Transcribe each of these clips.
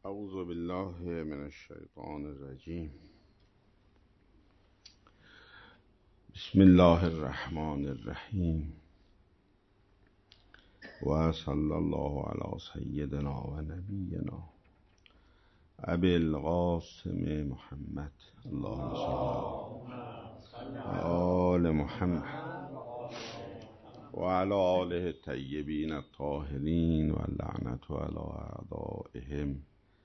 اعوذ بالله من الشیطان الرجیم. بسم الله الرحمن الرحیم و صلی الله علی سیدنا و نبینا ابی القاسم محمد اللهم صل علی آل محمد و علی آله الطیبین الطاهرین و لعنت علی اعدائهم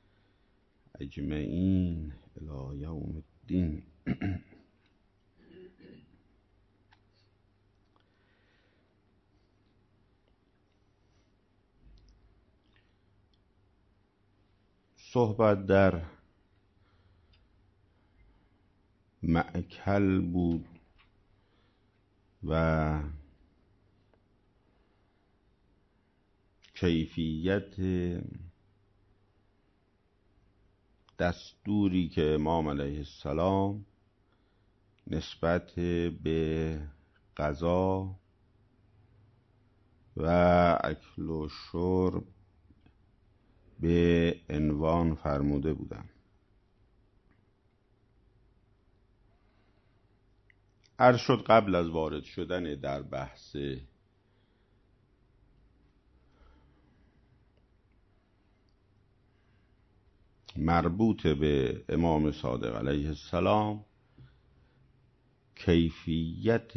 اجمعین الی یوم الدین. صحبت در مأکل بود و کیفیت دستوری که امام علیه السلام نسبت به غذا و اکل و شرب به عنوان فرموده بودند. عرض شد قبل از وارد شدن در بحث مربوط به امام صادق علیه السلام کیفیت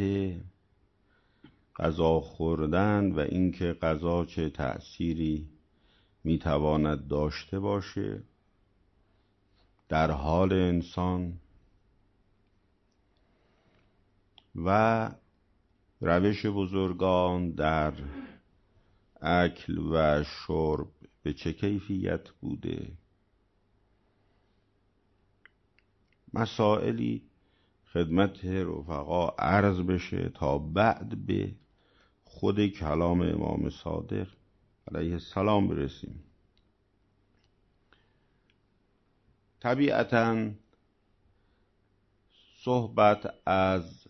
غذا خوردن و اینکه غذا چه تأثیری میتواند داشته باشه در حال انسان و روش بزرگان در اکل و شرب به چه کیفیت بوده. مسائلی خدمت رفقا عرض بشه تا بعد به خود کلام امام صادق علیه السلام برسیم. طبیعتاً صحبت از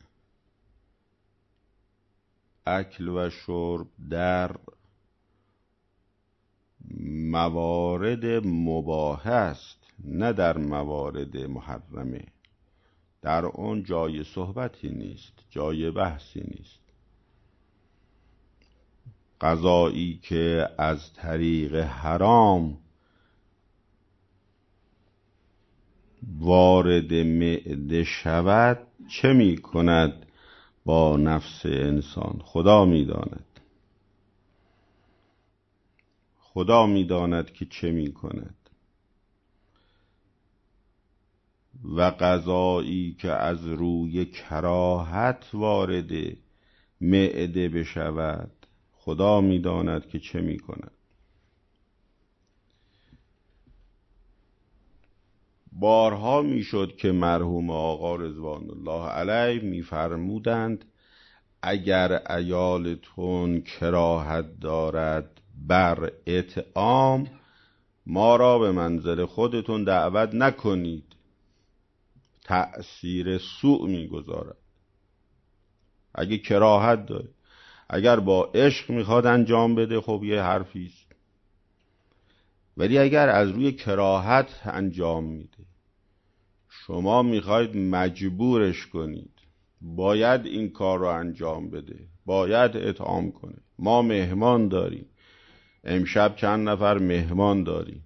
اکل و شرب در موارد مباح است، نه در موارد محرمه. در اون جای صحبتی نیست، جای بحثی نیست. غذایی که از طریق حرام وارد معده شود چه می کند با نفس انسان؟ خدا می داند. خدا می داند که چه می کند. و غذایی که از روی کراهت وارد معده بشود خدا می داند که چه می کند. بارها می شد که مرحوم آقا رضوان الله علیه می فرمودند اگر عیالتون کراهت دارد بر اطعام ما را به منزل خودتون دعوت نکنید، تأثیر سوء می گذارد. اگه کراهت داره، اگر با عشق میخواد انجام بده خب یه حرفیست، ولی اگر از روی کراهت انجام میده، شما میخواید مجبورش کنید باید این کار رو انجام بده، باید اطعام کنه. ما مهمان داریم، امشب چند نفر مهمان داریم،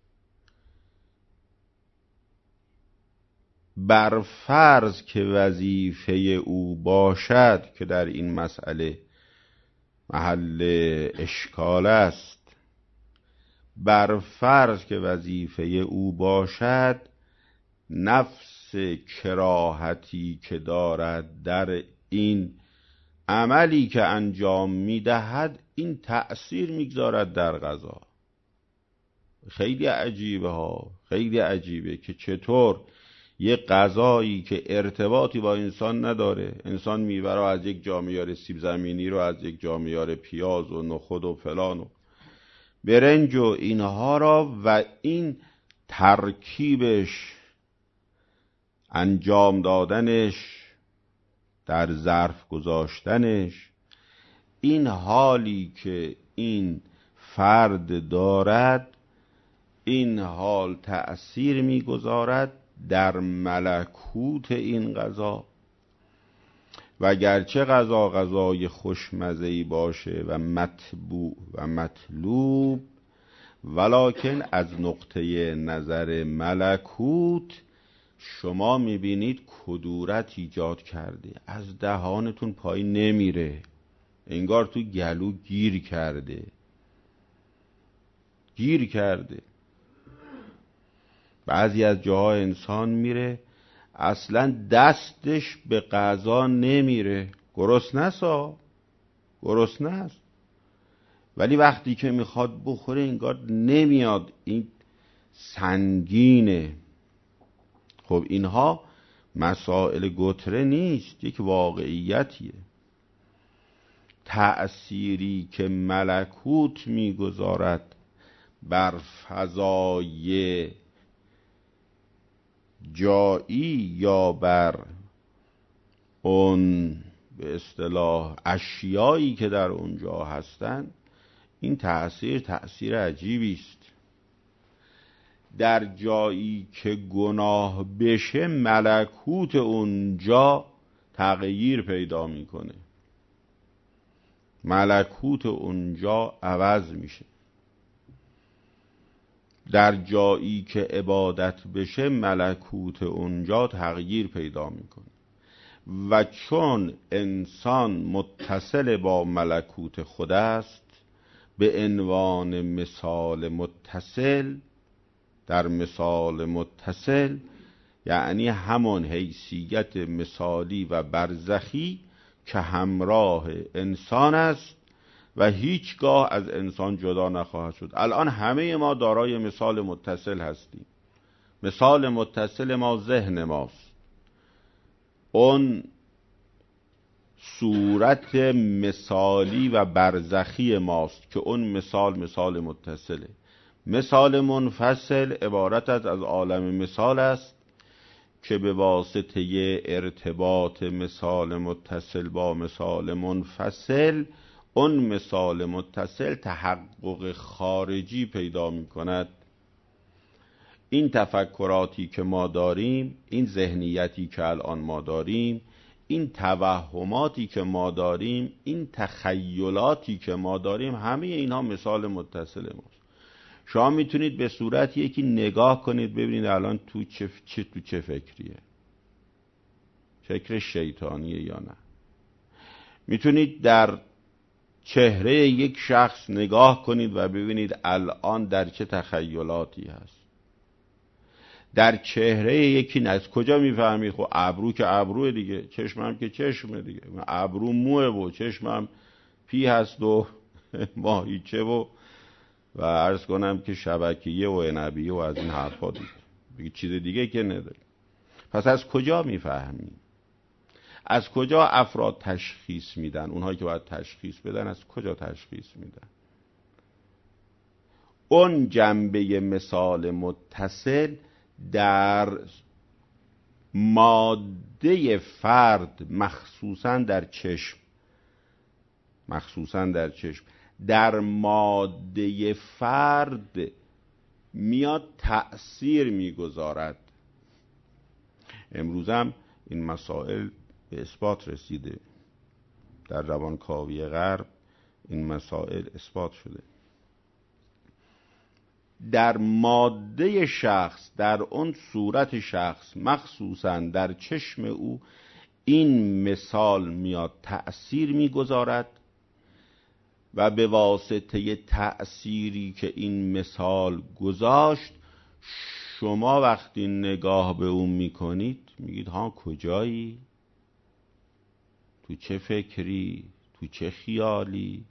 بر فرض که وظیفه او باشد که در این مسئله محل اشکال است، بر فرض که وظیفه او باشد نفس کراهتی که دارد در این عملی که انجام میدهد این تأثیر میگذارد در غذا. خیلی عجیبه ها، خیلی عجیبه که چطور یه غذایی که ارتباطی با انسان نداره، انسان میوه رو از یک جا میاره، سیب زمینی رو از یک جا میاره، پیاز و نخود و فلان و برنج و اینها را، و این ترکیبش، انجام دادنش، در ظرف گذاشتنش، این حالی که این فرد دارد این حال تأثیر می‌گذارد در ملکوت این غذا و گرچه غذا غذای خوشمزه‌ای باشه و مطبوع و مطلوب، ولکن از نقطه نظر ملکوت شما میبینید کدورت ایجاد کرده، از دهانتون پایین نمیره، انگار تو گلو گیر کرده. بعضی از جاها انسان میره اصلا دستش به غذا نمیره، گرسنه است، ولی وقتی که میخواد بخوره انگار نمیاد، این سنگینه. خب اینها مسائل گتره نیست، یک واقعیتیه. تأثیری که ملکوت میگذارد بر فضای جایی یا بر اون به اصطلاح اشیایی که در اونجا هستند، این تأثیر عجیبی است. در جایی که گناه بشه ملکوت اونجا تغییر پیدا میکنه، ملکوت اونجا عوض میشه. در جایی که عبادت بشه ملکوت اونجا تغییر پیدا میکنه. و چون انسان متصل با ملکوت خود است، به عنوان مثال متصل، در مثال متصل یعنی همون حیثیت مثالی و برزخی که همراه انسان است و هیچگاه از انسان جدا نخواهد شد. الان همه ما دارای مثال متصل هستیم. مثال متصل ما ذهن ماست، اون صورت مثالی و برزخی ماست که اون مثال متصله. مثال منفصل عبارت از عالم مثال است که به واسطه ارتباط مثال متصل با مثال منفصل، اون مثال متصل تحقق خارجی پیدا می کند. این تفکراتی که ما داریم، این ذهنیتی که الان ما داریم، این توهماتی که ما داریم، این تخیلاتی که ما داریم، همه اینها مثال متصل ماست. شما میتونید به صورت یکی نگاه کنید ببینید الان تو چه فکریه، فکر شیطانیه یا نه. میتونید در چهره یک شخص نگاه کنید و ببینید الان در چه تخیلاتی هست. در چهره یکی نه. از کجا میفهمید؟ خب ابرو که ابروه دیگه، چشمم که چشمه دیگه، ابرو موه و چشمم پی هست و ماهیچه و عرض کنم که شبکیه و عنبیه و از این حرفا دیگه چیز دیگه که نداره. پس از کجا میفهمیم؟ از کجا افراد تشخیص میدن؟ اونهایی که باید تشخیص بدن از کجا تشخیص میدن؟ اون جنبه مثال متصل در ماده فرد، مخصوصا در چشم، در ماده فرد میاد تأثیر میگذارد. امروزم این مسائل به اثبات رسیده، در روانکاوی غرب این مسائل اثبات شده. در ماده شخص، در اون صورت شخص، مخصوصا در چشم او، این مثال میاد تأثیر میگذارد و به واسطه تأثیری که این مثال گذاشت، شما وقتی نگاه به اون میکنید میگید ها کجایی؟ تو چه فکری؟ تو چه خیالی؟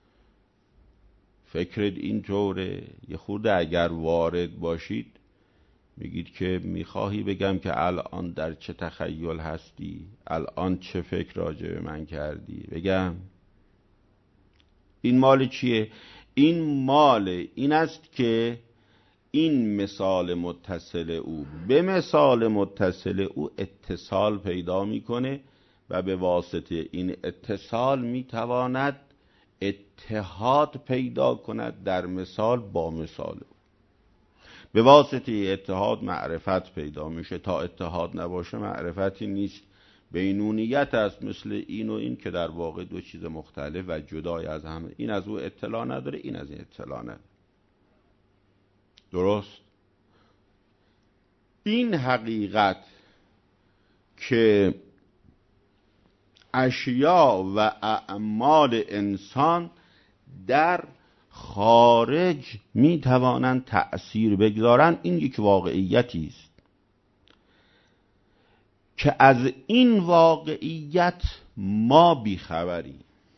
فکرت اینطوره؟ یه خورده اگر وارد باشید میگید که میخواهی بگم که الان در چه تخیل هستی؟ الان چه فکر راجع به من کردی؟ بگم این مال چیه؟ این مال این است که این مثال متصل او به مثال متصل او اتصال پیدا میکنه و به واسطه این اتصال میتواند اتحاد پیدا کند در مثال با مثال او. به واسطه اتحاد معرفت پیدا میشه. تا اتحاد نباشه معرفتی نیست. بینونیت است، مثل این و این که در واقع دو چیز مختلف و جدای از هم. این از او اطلاع نداره، این از این اطلاع نداره. درست؟ این حقیقت که اشیا و اعمال انسان در خارج می توانند تأثیر بگذارند، این یک واقعیتی است که از این واقعیت ما بیخبریم،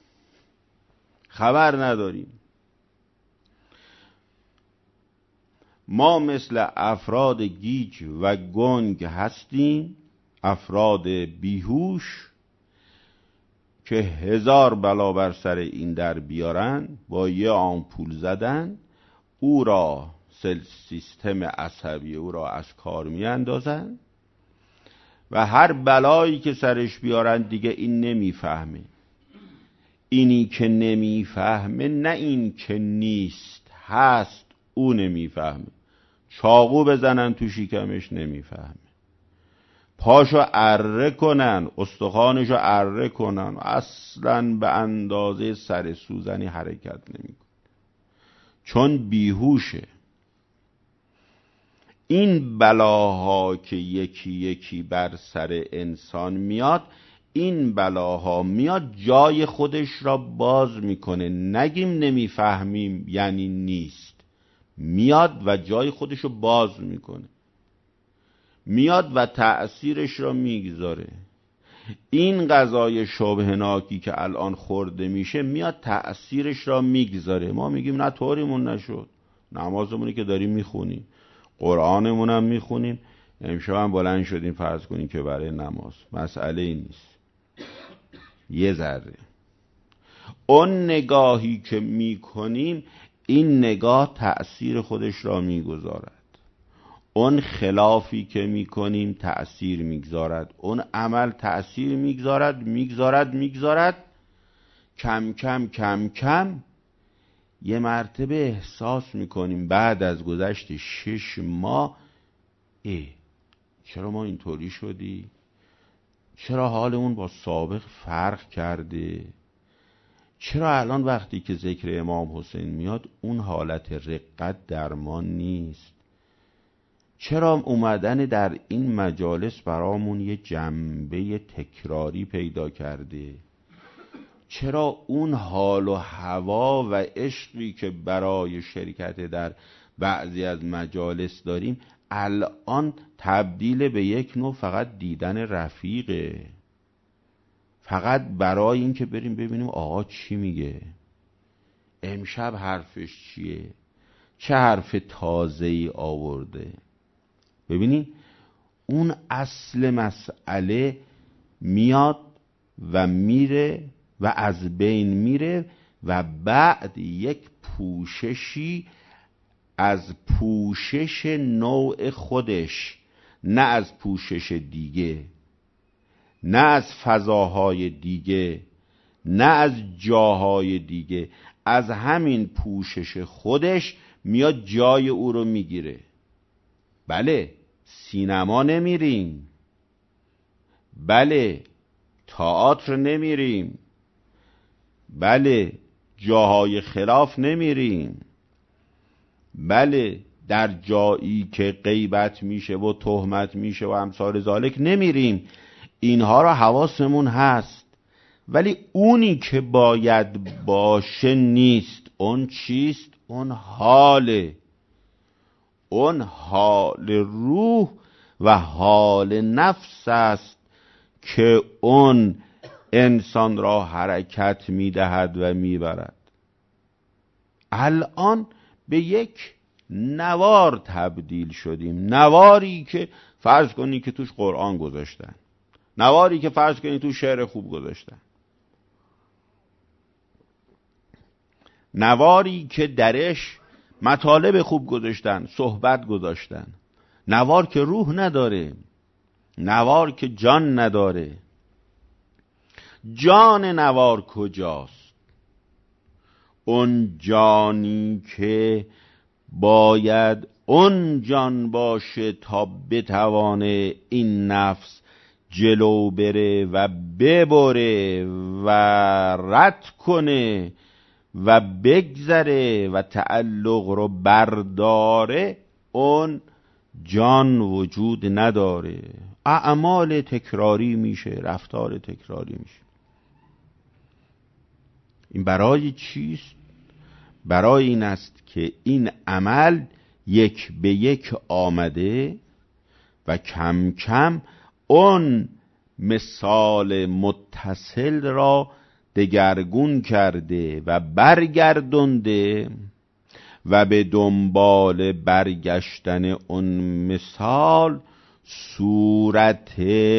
خبر نداریم. ما مثل افراد گیج و گنگ هستیم، افراد بیهوش که 1000 بلا بر سر این در بیارن، با یه آمپول زدن او را، سیستم عصبی او را از کار می اندازن و هر بلایی که سرش بیارن دیگه این نمیفهمه. اینی که نمیفهمه نه این که نیست، هست، او نمیفهمه. چاقو بزنن تو شکمش نمیفهمه، پاشو اره کنن، استخوانشو اره کنن، اصلا به اندازه سر سوزنی حرکت نمیکنه، چون بیهوشه. این بلاها که یکی یکی بر سر انسان میاد، این بلاها میاد جای خودش را باز میکنه. نگیم نمیفهمیم یعنی نیست، میاد و جای خودش رو باز میکنه، میاد و تأثیرش را میگذاره. این غذای شبهناکی که الان خورده میشه میاد تأثیرش را میگذاره. ما میگیم نه طوریمون نشد، نمازمونی که داریم میخونیم، قرآنمون هم میخونیم، امشب هم بلند شدیم فرض کنیم که برای نماز. مسئله این نیست. یه ذره اون نگاهی که میکنیم، این نگاه تأثیر خودش را میگذارد. اون خلافی که میکنیم تأثیر میگذارد. اون عمل تأثیر میگذارد. کم کم کم کم یه مرتبه احساس میکنیم بعد از گذشت 6 ماه چرا ما اینطوری شدی؟ چرا حالمون با سابق فرق کرده؟ چرا الان وقتی که ذکر امام حسین میاد اون حالت رقت در ما نیست؟ چرا اومدن در این مجالس برامون یه جنبه تکراری پیدا کرده؟ چرا اون حال و هوا و عشقی که برای شرکت در بعضی از مجالس داریم الان تبدیل به یک نوع فقط دیدن رفیقه، فقط برای این که بریم ببینیم آقا چی میگه، امشب حرفش چیه، چه حرف تازه‌ای آورده. ببینید اون اصل مسئله میاد و میره و از بین میره و بعد یک پوششی از پوشش نوع خودش، نه از پوشش دیگه، نه از فضاهای دیگه، نه از جاهای دیگه، از همین پوشش خودش میاد جای او رو میگیره. بله سینما نمیریم، بله تئاتر نمیریم، بله جاهای خلاف نمیریم، بله در جایی که غیبت میشه و تهمت میشه و امثال ذالک نمیریم. اینها را حواسمون هست، ولی اونی که باید باشه نیست. اون چیست؟ اون حاله، اون حال روح و حال نفس است که اون انسان را حرکت میدهد و میبرد. الان به یک نوار تبدیل شدیم، نواری که فرض کنی که توش قرآن گذاشتن، نواری که فرض کنی توش شعر خوب گذاشتن، نواری که درش مطالب خوب گذاشتن، صحبت گذاشتن. نوار که روح نداره، نوار که جان نداره. جان نوار کجاست؟ اون جانی که باید اون جان باشه تا بتوانه این نفس جلو بره و ببره و رد کنه و بگذره و تعلق رو برداره، اون جان وجود نداره، اعمال تکراری میشه، رفتار تکراری میشه. این برای چیست؟ برای این است که این عمل یک به یک آمده و کم کم اون مثال متصل را دگرگون کرده و برگردونده و به دنبال برگشتن اون مثال صورت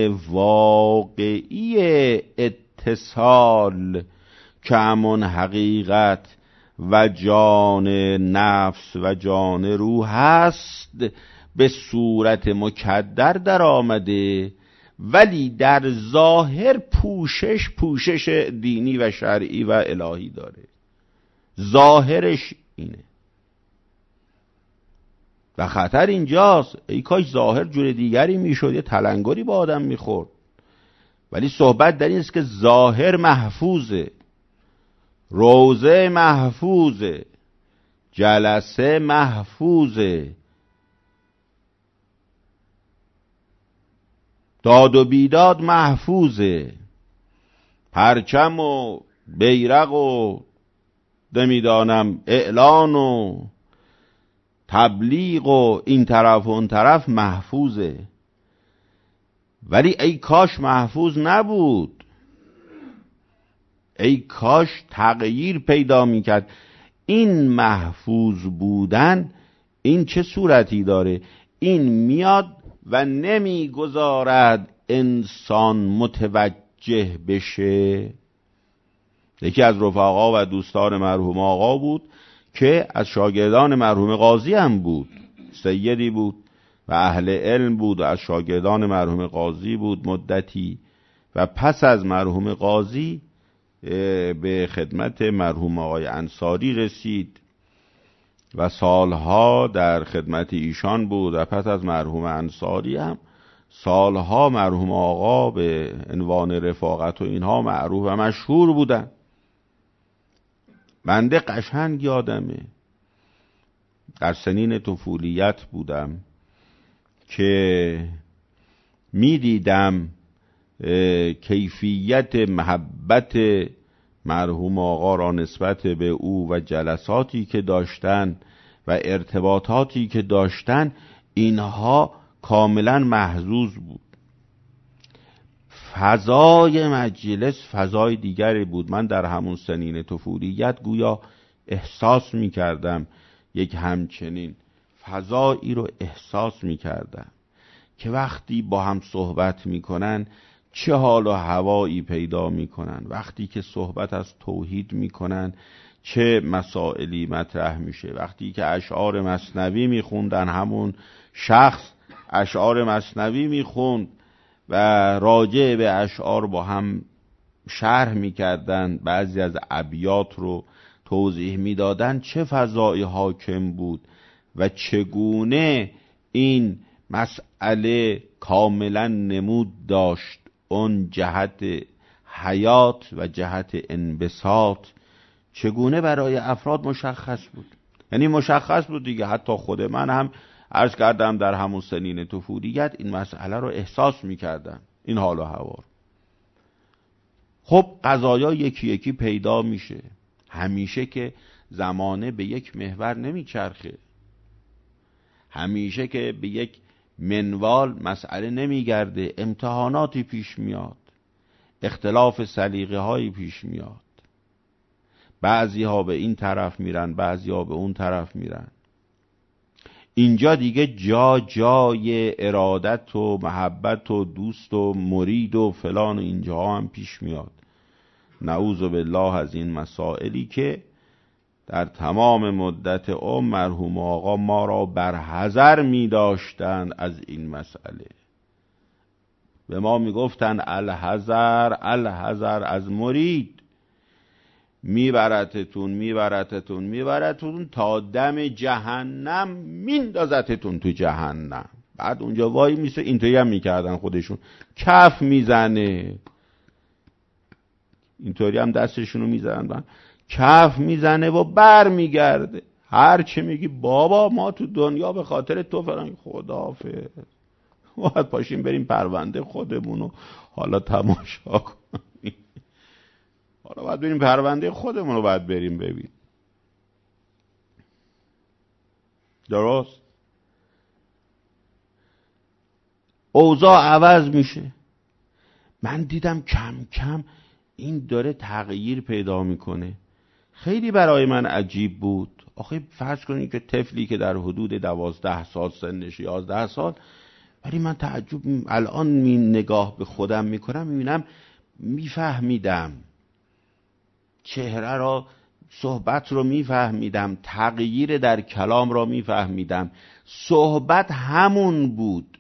واقعی اتصال که همون حقیقت و جان نفس و جان روح هست به صورت مکدر در آمده، ولی در ظاهر پوشش دینی و شرعی و الهی داره. ظاهرش اینه و خطر اینجاست. ای کاش ظاهر جور دیگری میشد، یه تلنگری با آدم میخورد. ولی صحبت در این است که ظاهر محفوظه، روزه محفوظه، جلسه محفوظه، داد و بیداد محفوظه، پرچم و بیرق و نمیدانم اعلان و تبلیغ و این طرف و اون طرف محفوظه. ولی ای کاش محفوظ نبود، ای کاش تغییر پیدا میکرد. این محفوظ بودن این چه صورتی داره؟ این میاد و نمیگذارد انسان متوجه بشه. یکی از رفقا و دوستان مرحوم آقا بود که از شاگردان مرحوم قاضی هم بود، سیدی بود و اهل علم بود و از شاگردان مرحوم قاضی بود مدتی و پس از مرحوم قاضی به خدمت مرحوم آقای انصاری رسید و سالها در خدمت ایشان بود و پس از مرحوم انصاری هم سالها مرحوم آقا به عنوان رفاقت و اینها معروف و مشهور بودن. بنده قشنگ یادمه در سنین طفولیت بودم که میدیدم کیفیت محبت مرحوم آقا را نسبت به او و جلساتی که داشتن و ارتباطاتی که داشتن، اینها کاملا محظوظ بود. فضای مجلس فضای دیگری بود. من در همون سنین طفولیت گویا احساس می‌کردم یک همچنین فضایی رو احساس می‌کردم که وقتی با هم صحبت می‌کنن چه حال و هوایی پیدا می‌کنن، وقتی که صحبت از توحید می‌کنن چه مسائلی مطرح میشه، وقتی که اشعار مثنوی می‌خوندن، همون شخص اشعار مثنوی می‌خوند و راجع به اشعار با هم شرح می‌کردن، بعضی از ابیات رو توضیح می‌دادن، چه فضایی حاکم بود و چگونه این مسئله کاملا نمود داشت اون جهت حیات و جهت انبساط چگونه برای افراد مشخص بود. یعنی مشخص بود دیگه. حتی خود من هم عرض کردم در همون سنین طفولیت این مسئله رو احساس می‌کردم، این حال و هوا. خب قضایا یکی یکی پیدا میشه. همیشه که زمانه به یک محور نمیچرخه، همیشه که به یک منوال مسئله نمیگرده، امتحاناتی پیش میاد، اختلاف سلیقه هایی پیش میاد، بعضی ها به این طرف میرن، بعضی ها به اون طرف میرن. اینجا دیگه جای ارادت و محبت و دوست و مرید و فلان و اینجا هم پیش میاد. نعوذ بالله از این مسائلی که در تمام مدت مرحوم آقا ما را بر حذر می داشتند از این مسئله. به ما می گفتند الحذر الحذر از مرید. میبرتتون تا دم جهنم میندازتتون تو جهنم. بعد اونجا وای میسه. اینطوری هم میکردن خودشون، کف میزنه، اینطوری هم دستشونو میزنن، کف میزنه و بر میگرده. هر چی میگی بابا ما تو دنیا به خاطر تو فلان، خداحافظ، باید پاشیم بریم پرونده خودمونو حالا تماشا کنیم. حالا باید بریم پرونده خودمونو باید بریم ببین. درست؟ اوضاع عوض میشه. من دیدم کم کم این داره تغییر پیدا میکنه. خیلی برای من عجیب بود. آخه فرض کنید که طفلی که در حدود 12 سال سنش، 11 سال، ولی من تعجب الان نگاه به خودم میکنم میبینم میفهمیدم چهره را، صحبت رو میفهمیدم، تغییر در کلام را میفهمیدم. صحبت همون بود،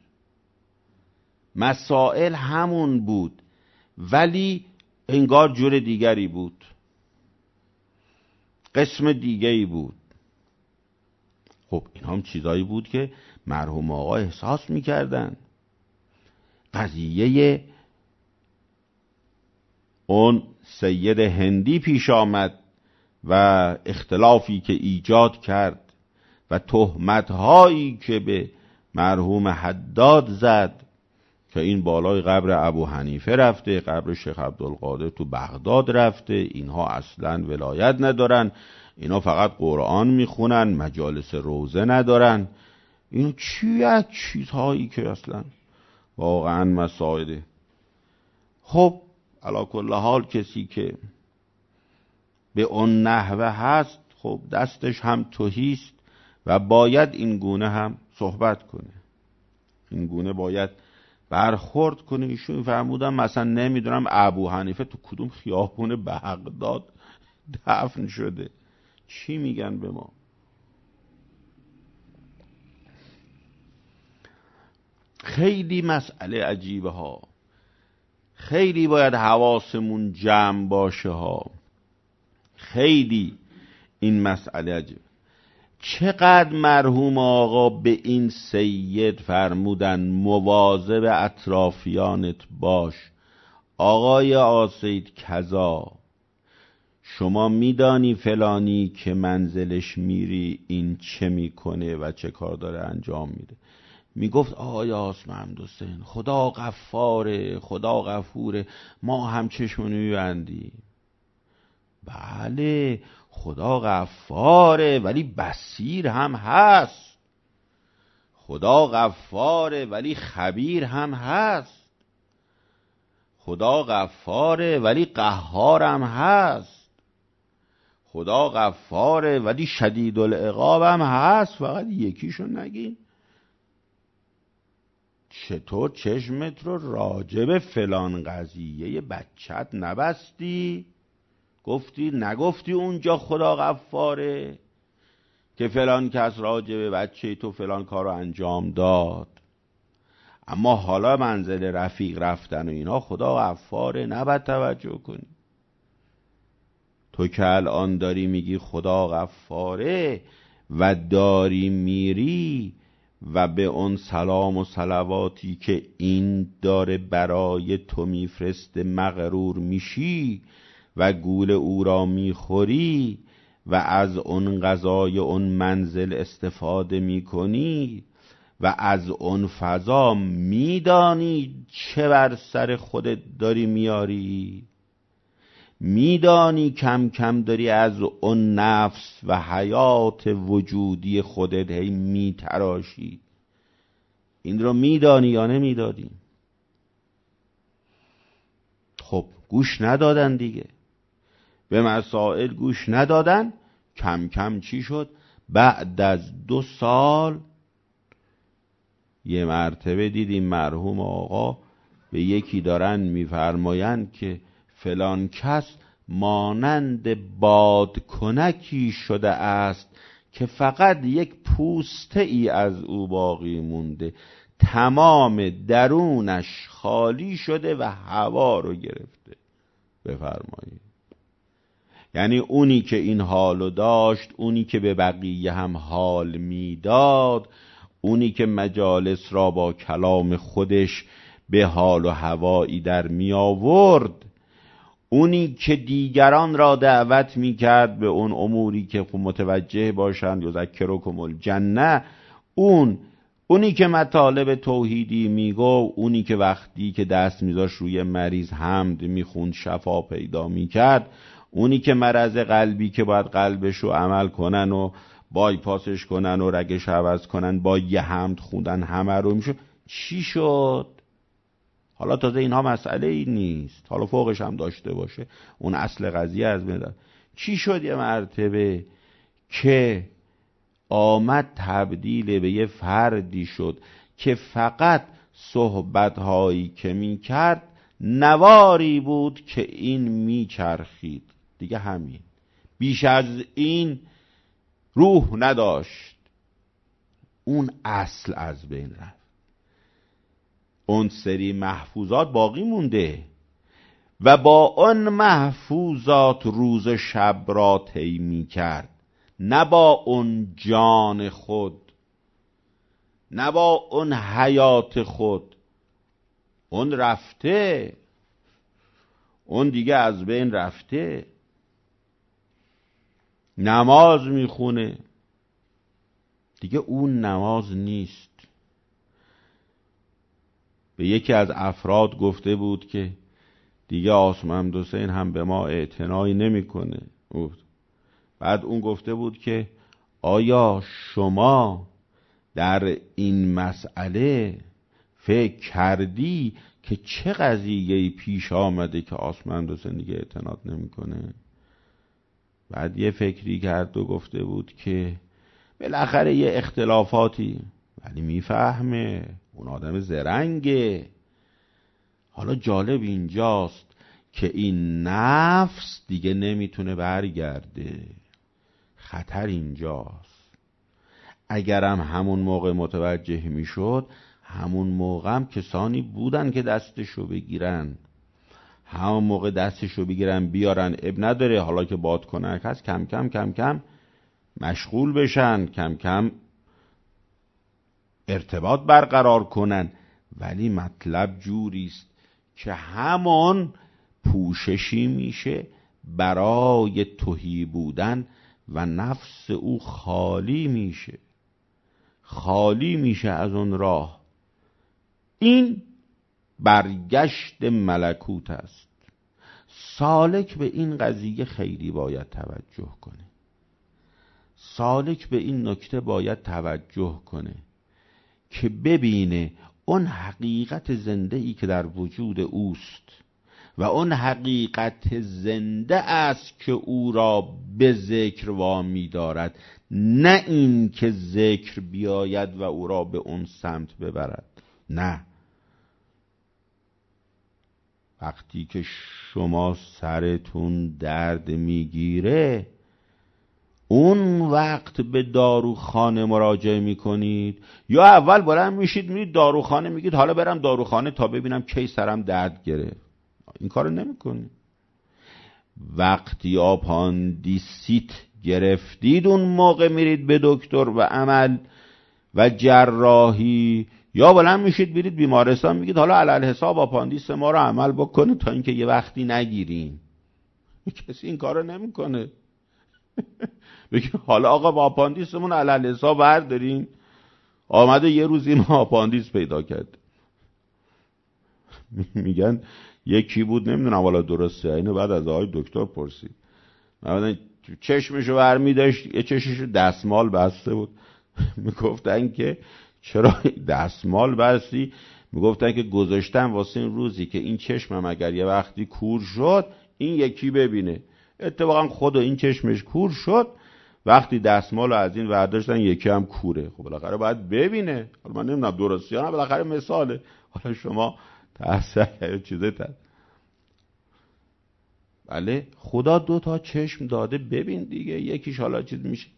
مسائل همون بود، ولی انگار جور دیگری بود، قسم دیگری بود. خب این هم چیزایی بود که مرحوم آقا احساس میکردن. قضیه اون سید هندی پیش آمد و اختلافی که ایجاد کرد و تهمت‌هایی که به مرحوم حداد زد که این بالای قبر ابو حنیفه رفته، قبر شیخ عبدالقادر تو بغداد رفته، اینها اصلا ولایت ندارن، اینا فقط قرآن میخونن، مجالس روزه ندارن. این چیه؟ چیزهایی که اصلا واقعا مسائله. خب علی کل حال کسی که به اون نحوه هست، خب دستش هم تهیست و باید این گونه هم صحبت کنه، این گونه باید برخورد کنه. ایشون فرمودن مثلا نمیدونم ابو حنیفه تو کدوم خیابون بغداد دفن شده، چی میگن به ما؟ خیلی مسئله عجیبه ها، خیلی باید حواسمون جمع باشه ها، خیلی این مسئله عجیبه. چقدر مرحوم آقا به این سید فرمودن مواظب اطرافیانت باش. آقای آسید کذا، شما میدانی فلانی که منزلش میری این چه میکنه و چه کار داره انجام میده. میگفت آقای محمد حسین خدا غفاره، خدا غفوره، ما هم چشمونو میبندیم. بله خدا غفاره ولی بصیر هم هست، خدا غفاره ولی خبیر هم هست، خدا غفاره ولی قهار هم هست، خدا غفاره ولی شدید العقاب هم هست. فقط یکیشو نگین. چطور چشمت رو راجب فلان قضیه بچت نبستی؟ گفتی نگفتی اونجا خدا غفاره که فلان کس راجب بچه تو فلان کار رو انجام داد، اما حالا منزل رفیق رفتن و اینا خدا غفاره نباید توجه کنی. تو که الان داری میگی خدا غفاره و داری میری و به اون سلام و صلواتی که این داره برای تو میفرسته مغرور میشی و گول او را میخوری و از اون غذای اون منزل استفاده میکنی و از اون فضا میدانی چه بر سر خودت داری میاری، میدانی کم کم داری از اون نفس و حیات وجودی خودت هی میتراشی. این رو میدانی یا نمیدانی؟ خب گوش ندادن دیگه، به مسائل گوش ندادن. کم کم چی شد؟ بعد از 2 سال یه مرتبه دیدیم مرحوم آقا به یکی دارن میفرمایند که فلان کس مانند بادکنکی شده است که فقط یک پوسته ای از او باقی مونده، تمام درونش خالی شده و هوا رو گرفته. بفرمایید یعنی اونی که این حالو داشت، اونی که به بقیه هم حال میداد، اونی که مجالس را با کلام خودش به حال و هوایی در می آورد، اونی که دیگران را دعوت می کرد به اون اموری که متوجه باشند، یذکرکم الجنه، اونی که مطالب توحیدی میگو، اونی که وقتی که دست میذاش روی مریض حمد میخوند شفا پیدا میکرد، اونی که مرض قلبی که باید قلبشو عمل کنن و بایپاسش کنن و رگش عوض کنن با یه حمد خوندن همه رو میشه. چی شد؟ حالا تازه اینها مسئله ای نیست، حالا فوقش هم داشته باشه، اون اصل قضیه از بین. چی شد یه مرتبه که آمد تبدیل به یه فردی شد که فقط صحبتهایی که می کرد نواری بود که این می چرخید دیگه، همین، بیش از این روح نداشت. اون اصل از بین رفت، اون سری محفوظات باقی مونده و با اون محفوظات روز و شب را طی می کرد، نه با اون جان خود، نه با اون حیات خود. اون رفته، اون دیگه از بین رفته. نماز میخونه دیگه اون نماز نیست. به یکی از افراد گفته بود که دیگه آسمند حسین هم به ما اعتنایی نمیکنه. بعد اون گفته بود که آیا شما در این مسئله فکر کردی که چه قضیه‌ای پیش آمده که آسمند حسین دیگه اعتناد نمیکنه؟ بعد یه فکری کرد و گفته بود که بالاخره یه اختلافاتی، ولی میفهمه، اون آدم زرنگه. حالا جالب اینجاست که این نفس دیگه نمیتونه برگرده. خطر اینجاست. اگرم همون موقع متوجه میشد، همون موقع هم کسانی بودن که دستشو بگیرن، همون موقع دستشو بگیرن بیارن، اب نداره حالا که باد کنک هست، کم کم کم کم مشغول بشن، کم کم ارتباط برقرار کنن. ولی مطلب جوریست که همون پوششی میشه برای تهی بودن و نفس او خالی میشه، خالی میشه از اون راه. این برگشت ملکوت است. سالک به این قضیه خیلی باید توجه کنه. سالک به این نکته باید توجه کنه که ببینه اون حقیقت زنده ای که در وجود اوست و اون حقیقت زنده است که او را به ذکر وامی دارد، نه این که ذکر بیاید و او را به اون سمت ببرد. نه، وقتی که شما سرتون درد میگیره، اون وقت به داروخانه مراجعه میکنید یا اول بلند میشید میرید داروخانه، میگید حالا برم داروخانه تا ببینم کی سرم درد گرفت؟ این کارو نمیکنید. وقتی آپاندیسیت گرفتید اون موقع میرید به دکتر و عمل و جراحی، یا بلند میشید میرید بیمارستان میگید حالا علل حساب آپاندیس ما رو عمل بکنه تا اینکه یه وقتی نگیرین. کسی این کارو نمیکنه. بگید حالا آقا با آپاندیسمون علل حساب بردارین، آمده یه روزی ما آپاندیس پیدا کرد. میگن یکی بود، نمیدونم والا درسته اینو، بعد از آقای دکتر پرسید، بعد چشمشو برمی داشت، یه چشمشو دستمال بسته بود. میگفتن که چرا دستمال بستی؟ میگفتن که گذاشتن واسه این روزی که این چشمم اگر یه وقتی کور شد این یکی ببینه. اتفاقا خود این چشمش کور شد، وقتی دستمال از این برداشتن یکی هم کوره. خب بالاخره باید ببینه. حالا من نمیدونم درسته یا نه، بالاخره مثاله. حالا شما تحصیل چیزه تر. بله خدا 2 تا چشم داده، ببین دیگه، یکیش حالا چیز میشه.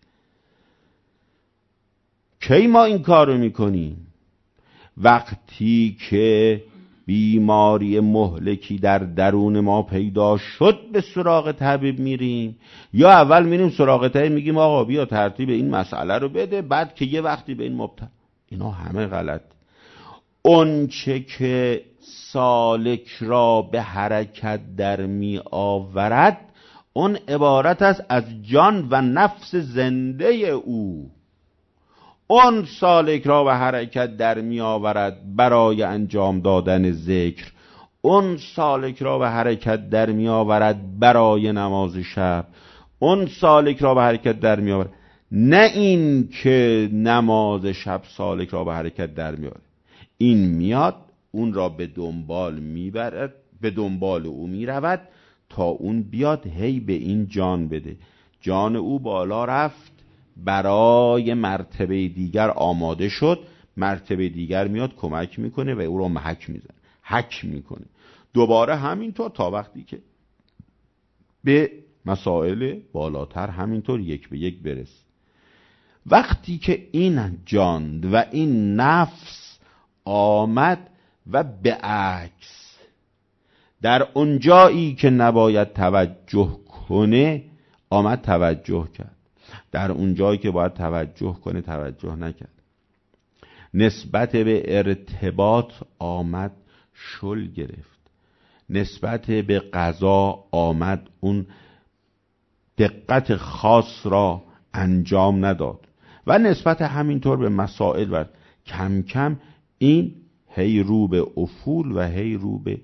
کی ما این کارو میکنیم؟ وقتی که بیماری مهلکی در درون ما پیدا شد به سراغ طبیب میریم، یا اول میریم سراغ طبیب میگیم آقا بیا ترتیب این مسئله رو بده، بعد که یه وقتی به این مبتلا. اینا همه غلط. اون چه که سالک را به حرکت در می آورد اون عبارت است از جان و نفس زنده او. اون سالک را به حرکت در می آورد برای انجام دادن ذکر، اون سالک را به حرکت در می آورد برای نماز شب، اون سالک را به حرکت در می آورد، نه این که نماز شب سالک را به حرکت در می آورد. این میاد اون را به دنبال میبرد، به دنبال او میرود تا اون بیاد هی به این جان بده. جان او بالا رفت، برای مرتبه دیگر آماده شد، مرتبه دیگر میاد کمک میکنه و او را محک میزنه، حک میکنه. دوباره همینطور تا وقتی که به مسائل بالاتر همینطور یک به یک برس. وقتی که این جان و این نفس آمد و به عکس در اونجایی که نباید توجه کنه آمد توجه کرد، در اونجایی که باید توجه کنه توجه نکرد، نسبت به ارتباط آمد شل گرفت، نسبت به قضا آمد اون دقت خاص را انجام نداد و نسبت همینطور به مسائل و کم کم این هی رو به افول و هی رو به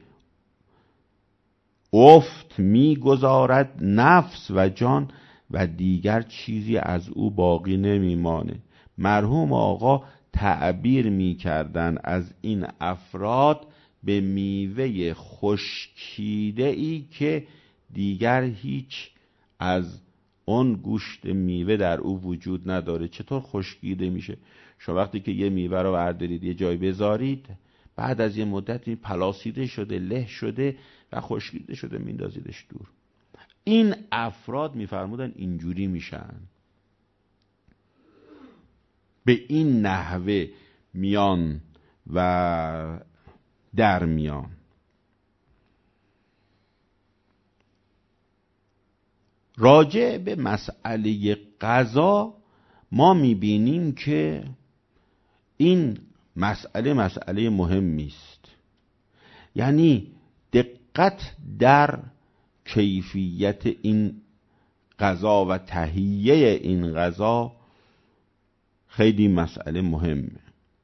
افت میگذارد نفس و جان و دیگر چیزی از او باقی نمیمانه. مرحوم آقا تعبیر میکردن از این افراد به میوه خشکیده ای که دیگر هیچ از اون گوشت میوه در او وجود نداره. چطور خشکیده میشه؟ شما وقتی که یه میوه رو بردارید یه جای بذارید، بعد از یه مدت پلاسیده شده، له شده و خشکیده شده، میندازیدش دور. این افراد میفرمودن اینجوری میشن، به این نحوه میان و در میان. راجع به مسئله قضا ما میبینیم که این مسئله مهمی است. یعنی دقت در کیفیت این قضا و تهیه این قضا خیلی مسئله مهمه.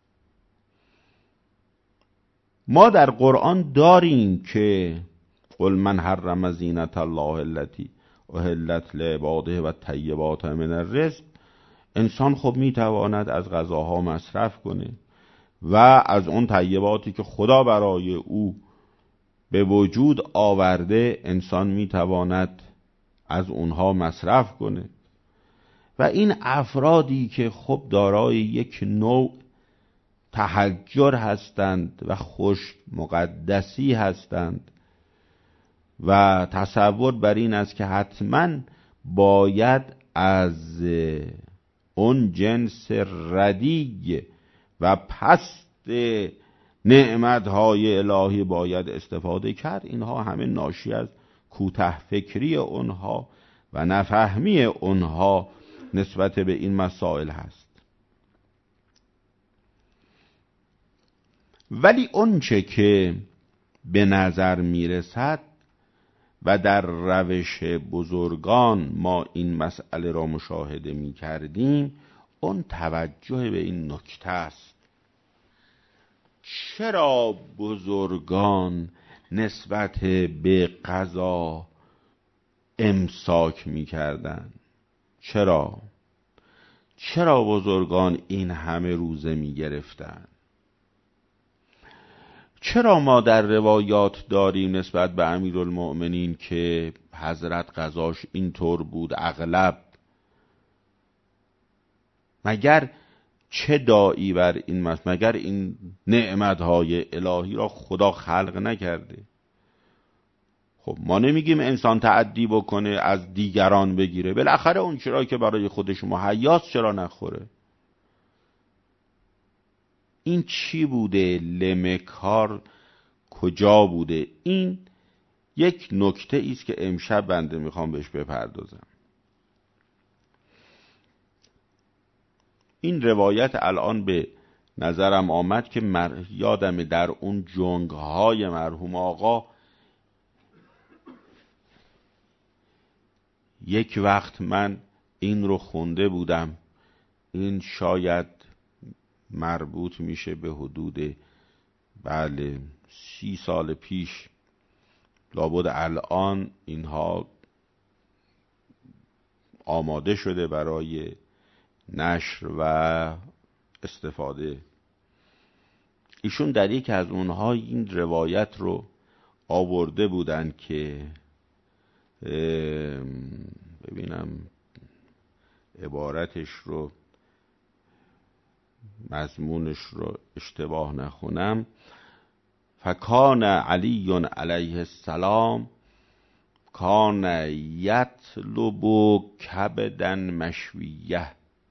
ما در قرآن داریم که قل من حرم زینت الله التي احلت لعباده و طیبات من الرزق. انسان خب میتواند از غذاها مصرف کنه و از اون طیباتی که خدا برای او به وجود آورده انسان میتواند از اونها مصرف کنه. و این افرادی که خب دارای یک نوع تحجر هستند و خوش مقدسی هستند و تصور بر این است که حتما باید از اون جنس ردیگ و پست نعمتهای الهی باید استفاده کرد، اینها همه ناشی از کوته فکری اونها و نفهمی اونها نسبت به این مسائل هست. ولی اونچه که به نظر میرسد و در روش بزرگان ما این مسئله را مشاهده میکردیم، اون توجه به این نکته است. چرا بزرگان نسبت به قضا امساک میکردن؟ چرا بزرگان این همه روزه میگرفتن؟ چرا ما در روایات داریم نسبت به امیرالمؤمنین که حضرت قضاش اینطور بود اغلب؟ مگر چه داعی بر این مگر این نعمتهای الهی را خدا خلق نکرده؟ خب ما نمیگیم انسان تعدی بکنه از دیگران بگیره، بالاخره اون چرا که برای خودش مهیاست چرا نخوره؟ این چی بوده؟ لمکار کجا بوده؟ این یک نکته است که امشب بنده میخوام بهش بپردازم. این روایت الان به نظرم آمد که یادم در اون جنگ‌های مرحوم آقا یک وقت من این رو خونده بودم. این شاید مربوط میشه به حدود 30 سال پیش. لابد الان اینها آماده شده برای نشر و استفاده. ایشون در یک از اونها این روایت رو آورده بودن که ببینم عبارتش رو، مضمونش رو اشتباه نخونم. فکان علی علیه السلام کان یطلب کبدا مشویه.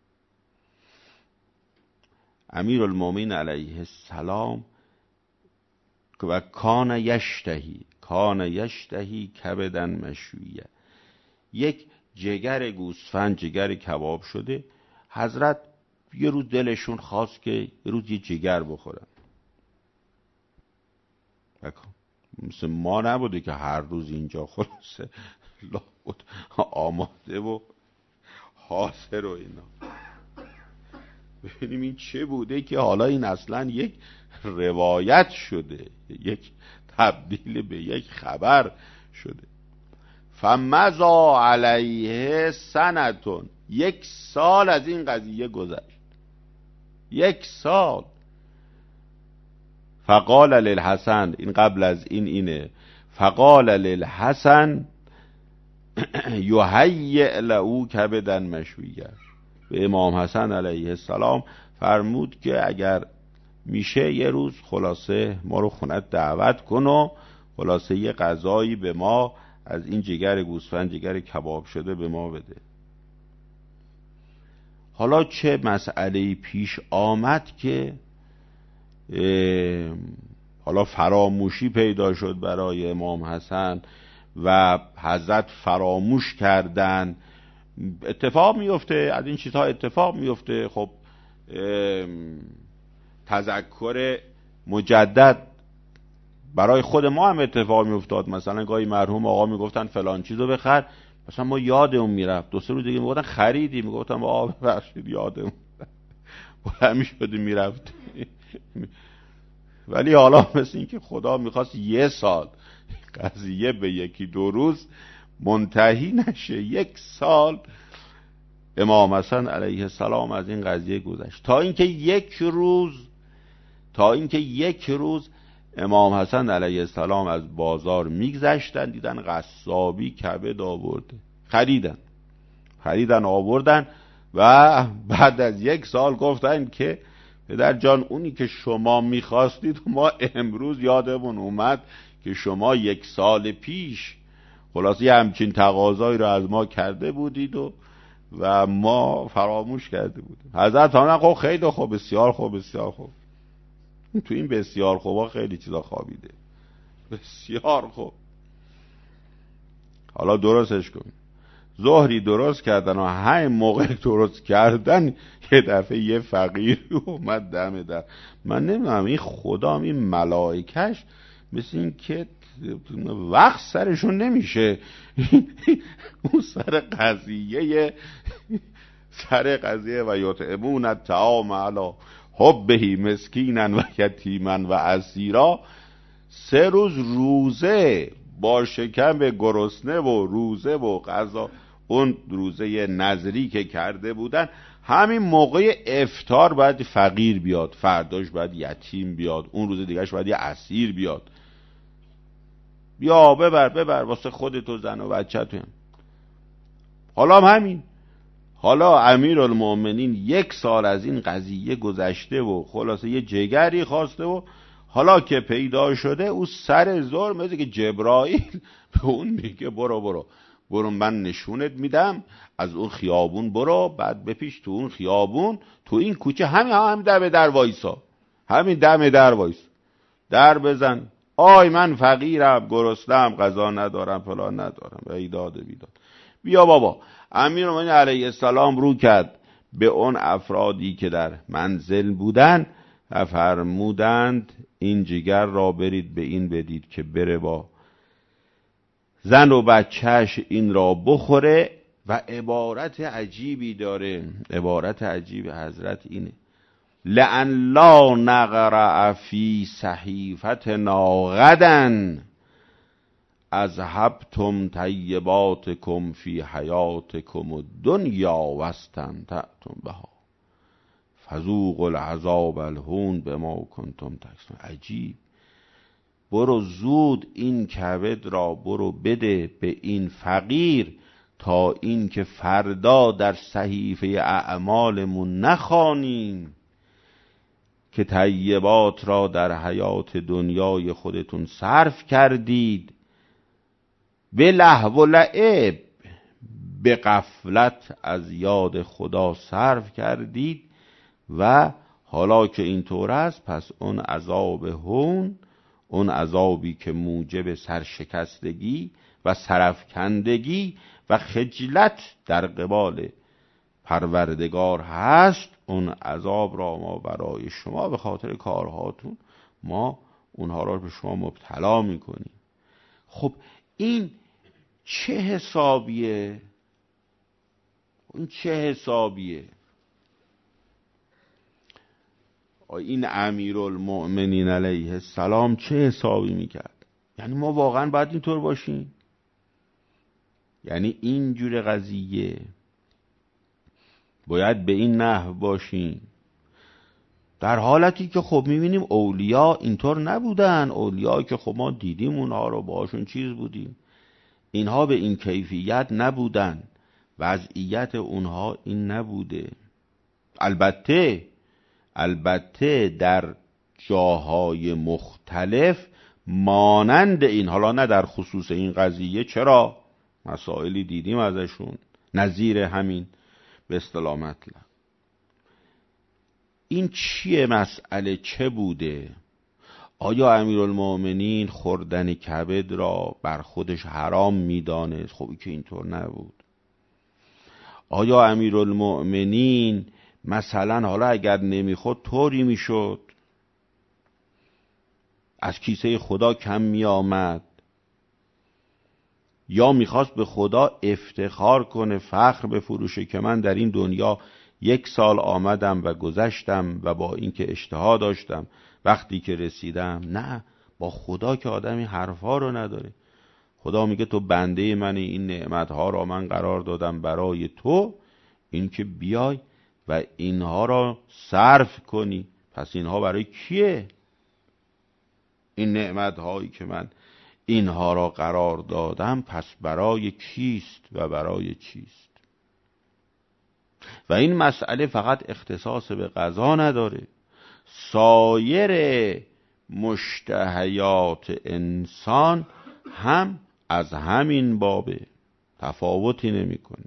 امیر المومنین علیه السلام و کان یشتهی کبدا مشویه، یک جگر گوسفند، جگر کباب شده. حضرت یه روز دلشون خواست که یه روز یه جگر بخورن. مثل ما نبوده که هر روز اینجا خلاصه لابد آماده و حاضر و اینا. ببینیم این چه بوده که حالا این اصلا یک روایت شده، یک تبدیل به یک خبر شده. فمضا علیه سنتون، 1 سال از این قضیه گذشت، 1 سال. فقال للحسن، این قبل از این اینه، فقال للحسن یهیئ له کبدا مشویه. به امام حسن علیه السلام فرمود که اگر میشه یه روز خلاصه ما رو خونت دعوت کن و خلاصه یه غذایی به ما از این جگر گوسفند، جگر کباب شده به ما بده. حالا چه مسئله پیش آمد که حالا فراموشی پیدا شد برای امام حسن و حضرت فراموش کردن. اتفاق میفته از این چیزها، اتفاق میفته. خب تذکر مجدد برای خود ما هم اتفاق میافتاد. مثلا گاهی مرحوم آقا میگفتن فلان چیزو بخر، مثلا ما یادمون میرفت، 2-3 روز دیگه میگفتن خریدی، میگفتم آقا ببخشید یادمون بلند میشد میرفت. ولی حالا مثل این که خدا میخواست 1 سال قضیه به 1-2 روز منتهی نشه. 1 سال امام حسن علیه السلام از این قضیه گذشت، تا اینکه یک روز امام حسن علیه السلام از بازار میگذشتن، دیدن قصابی کبد آورده، خریدن آوردن و بعد از 1 سال گفتن که پدر جان اونی که شما میخواستید ما امروز یادمون اومد که شما 1 سال پیش خلاصی همچین تقاضایی رو از ما کرده بودید و ما فراموش کرده بودیم. حضرت فرمودن خب خیلی خوب، بسیار خوب، بسیار خوب. تو این بسیار خوبا خیلی چیزا خوابیده. بسیار خوب، حالا درستش کن. ظهری درست کردن و همین موقع درست کردن یه دفعه یه فقیر اومد دم در. من نمیدونم این خدا، این ملائکش مثل این که وقت سرشون نمیشه. اون سر قضیه و یطعمون الطعام علی حبه مسکینا و یتیما و اسیرا. 3 روز روزه با شکم گرسنه و روزه و غذا، اون روزه نظری که کرده بودن، همین موقع افطار باید فقیر بیاد، فرداش باید یتیم بیاد، اون روز دیگهش باید یه اسیر بیاد. بیا ببر واسه خودت و زن و بچه‌ت. حالا همین، حالا امیرالمومنین 1 سال از این قضیه گذشته و خلاصه یه جگری خواسته و حالا که پیدا شده او سر زور مثل که جبرائیل به اون میگه برو من نشونت میدم، از اون خیابون برو، بعد بپیش تو اون خیابون، تو این کوچه همین دم در وایسا، در بزن، آی من فقیرم، گرسنه‌ام، غذا ندارم، فلان ندارم، ایداد بیداد. بیا بابا. امیرالمومنین علیه السلام رو کرد به اون افرادی که در منزل بودن و فرمودند این جگر را برید به این بدید که بره با زن و بچهش این را بخوره. و عبارت عجیبی داره، عبارت عجیب حضرت اینه: لئن لا نقرأ فی صحیفتنا غدا اذهبتم طیباتکم فی حیاتکم الدنیا واستمتعتم بها فذوقوا العذاب الهون بما کنتم تکسبون. عجیب. برو زود این کبد را برو بده به این فقیر تا این که فردا در صحیفه اعمالمون نخوانیم که طیبات را در حیات دنیای خودتون صرف کردید، به لهو و لعب، به غفلت از یاد خدا صرف کردید و حالا که اینطور است پس اون عذاب هون، اون عذابی که موجب سرشکستگی و سرفکندگی و خجلت در قبال پروردگار هست، اون عذاب را ما برای شما به خاطر کارهاتون ما اونها را به شما مبتلا میکنیم. خب این چه حسابیه؟ این چه حسابیه؟ این امیرالمؤمنین علیه السلام چه حسابی میکرد؟ یعنی ما واقعا باید اینطور باشیم؟ یعنی اینجور قضیه باید به این نحو باشیم؟ در حالتی که خب میبینیم اولیا اینطور نبودن. اولیا که خب ما دیدیم اونها رو، باشون چیز بودیم، اینها به این کیفیت نبودن، وضعیت اونها این نبوده. البته در جاهای مختلف مانند این، حالا نه در خصوص این قضیه، چرا مسائلی دیدیم ازشون نظیر همین به اصطلاح مطلب. این چیه مسئله؟ چه بوده؟ آیا امیرالمؤمنین خوردن کبد را بر خودش حرام میدانست؟ خب که اینطور نبود. آیا امیرالمؤمنین مثلا حالا اگر نمیخورد طوری میشد، از کیسه خدا کم میآمد، یا میخواست به خدا افتخار کنه، فخر بفروشه که من در این دنیا 1 سال آمدم و گذشتم و با اینکه اشتها داشتم وقتی که رسیدم؟ نه، با خدا که آدمی حرفا رو نداره. خدا میگه تو بنده منی، این نعمتها را من قرار دادم برای تو، این که بیای و اینها را صرف کنی. پس اینها برای کیه؟ این نعمتهایی که من اینها را قرار دادم پس برای کیست و برای چیست؟ و این مسئله فقط اختصاص به غذا نداره، سایر مشتهیات انسان هم از همین بابه، تفاوتی نمی‌کنه.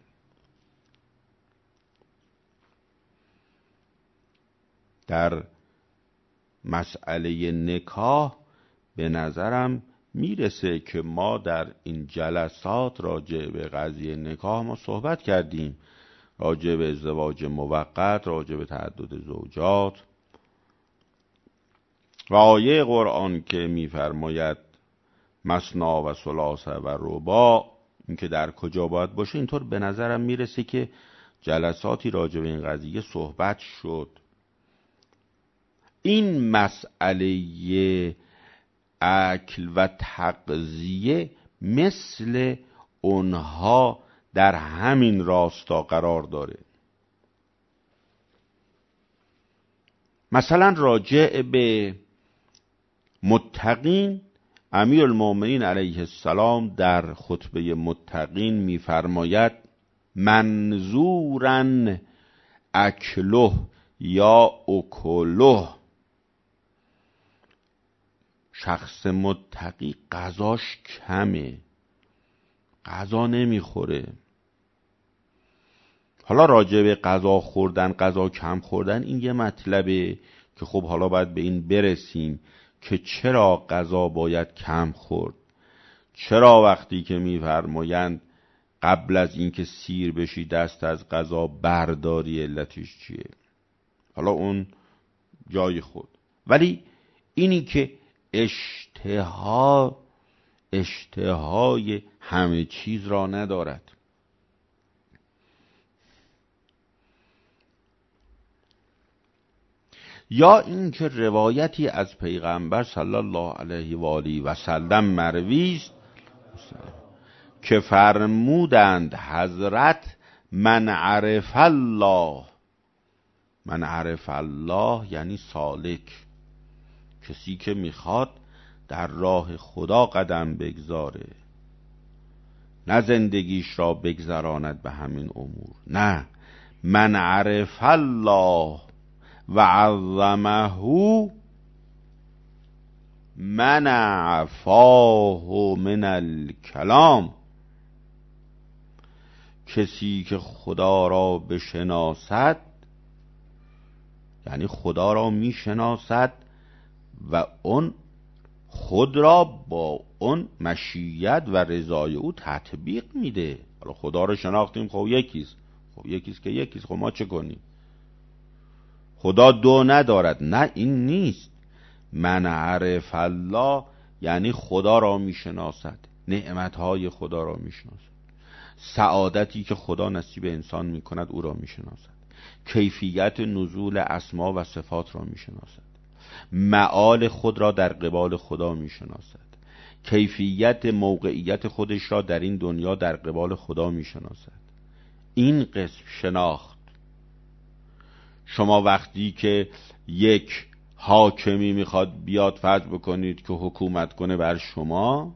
در مسئله نکاح به نظرم میرسه که ما در این جلسات راجع به قضیه نکاح ما صحبت کردیم، راجع به ازدواج موقت، راجع به تعدد زوجات و آیه قرآن که میفرماید مثنا و ثلاث و رباع، این که در کجا باید باشه. اینطور به نظرم میرسه که جلساتی راجع به این قضیه صحبت شد. این مسئله اکل و تغذیه مثل اونها در همین راستا قرار داره. مثلا راجع به متقین، امیرالمؤمنین علیه السلام در خطبه متقین میفرماید منظورن اکله یا اکله. شخص متقی غذاش کمه، غذا نمیخوره. حالا راجع به غذا خوردن، غذا کم خوردن، این یه مطلبه که خب حالا باید به این برسیم که چرا غذا باید کم خورد، چرا وقتی که میفرمایند قبل از اینکه سیر بشی دست از غذا برداری علتش چیه؟ حالا اون جای خود، ولی اینی که اشتهای همه چیز را ندارد. یا اینکه روایتی از پیغمبر صلی الله علیه و آله و سلم مروی است که فرمودند حضرت من عرف الله، من عرف الله یعنی سالک، کسی که میخواد در راه خدا قدم بگذاره، نه زندگیش را بگذراند به همین امور، نه، من عرف الله و عظمه منع فاه من الکلام، کسی که خدا را بشناسد یعنی خدا را میشناسد و اون خود را با اون مشیت و رضای او تطبیق میده. حالا خدا رو شناختیم، خب یکیست، خب ما چه کنیم؟ خدا دو ندارد، نه این نیست. من عرف الله یعنی خدا را میشناسد، نعمتهای خدا را میشناسد، سعادتی که خدا نصیب انسان میکند او را میشناسد، کیفیت نزول اسما و صفات را میشناسد، معال خود را در قبال خدا میشناسد، کیفیت موقعیت خودش را در این دنیا در قبال خدا میشناسد. این قسم شناخت. شما وقتی که یک حاکمی میخواد بیاد فرض بکنید که حکومت کنه بر شما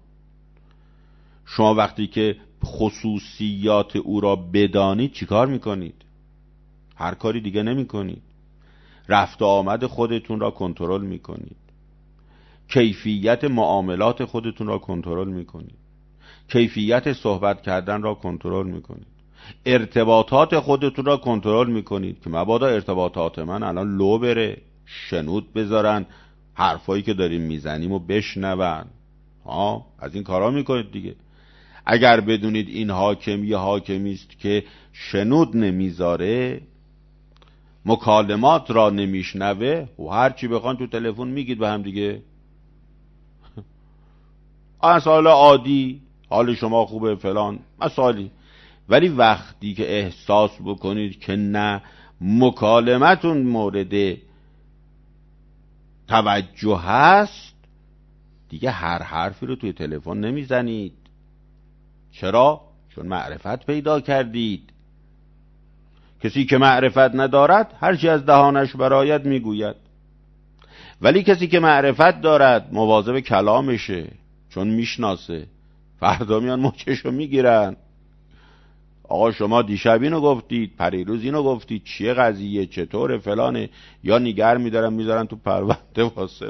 وقتی که خصوصیات او را بدانید چیکار میکنید؟ هر کاری دیگه نمیکنید، رفت و آمد خودتون را کنترل میکنید، کیفیت معاملات خودتون را کنترل میکنید، کیفیت صحبت کردن را کنترل میکنید، ارتباطات خودتون را کنترل میکنید که مبادا ارتباطات من الان لو بره، شنود بذارن، حرفایی که داریم میزنیم و بشنون. از این کارا میکنید دیگه. اگر بدونید این حاکم یه حاکمی است که شنود نمیذاره، مکالمات را نمیشنوه و هر چی بخوان تو تلفن میگید به هم دیگه، مسائل عادی، حال شما خوبه فلان مسائلی. ولی وقتی که احساس بکنید که نه، مکالمتون مورد توجه هست، دیگه هر حرفی رو توی تلفن نمیزنید. چرا؟ چون معرفت پیدا کردید. کسی که معرفت ندارد هرچی از دهانش برآید میگوید، ولی کسی که معرفت دارد مواظب کلامشه، چون میشناسه. فردا میان مچشو میگیرن، آقا شما دیشب اینو گفتید، پریروز اینو گفتید، چیه قضیه، چطوره، فلانه، یا نگر میدارن میذارن تو پرونده واسه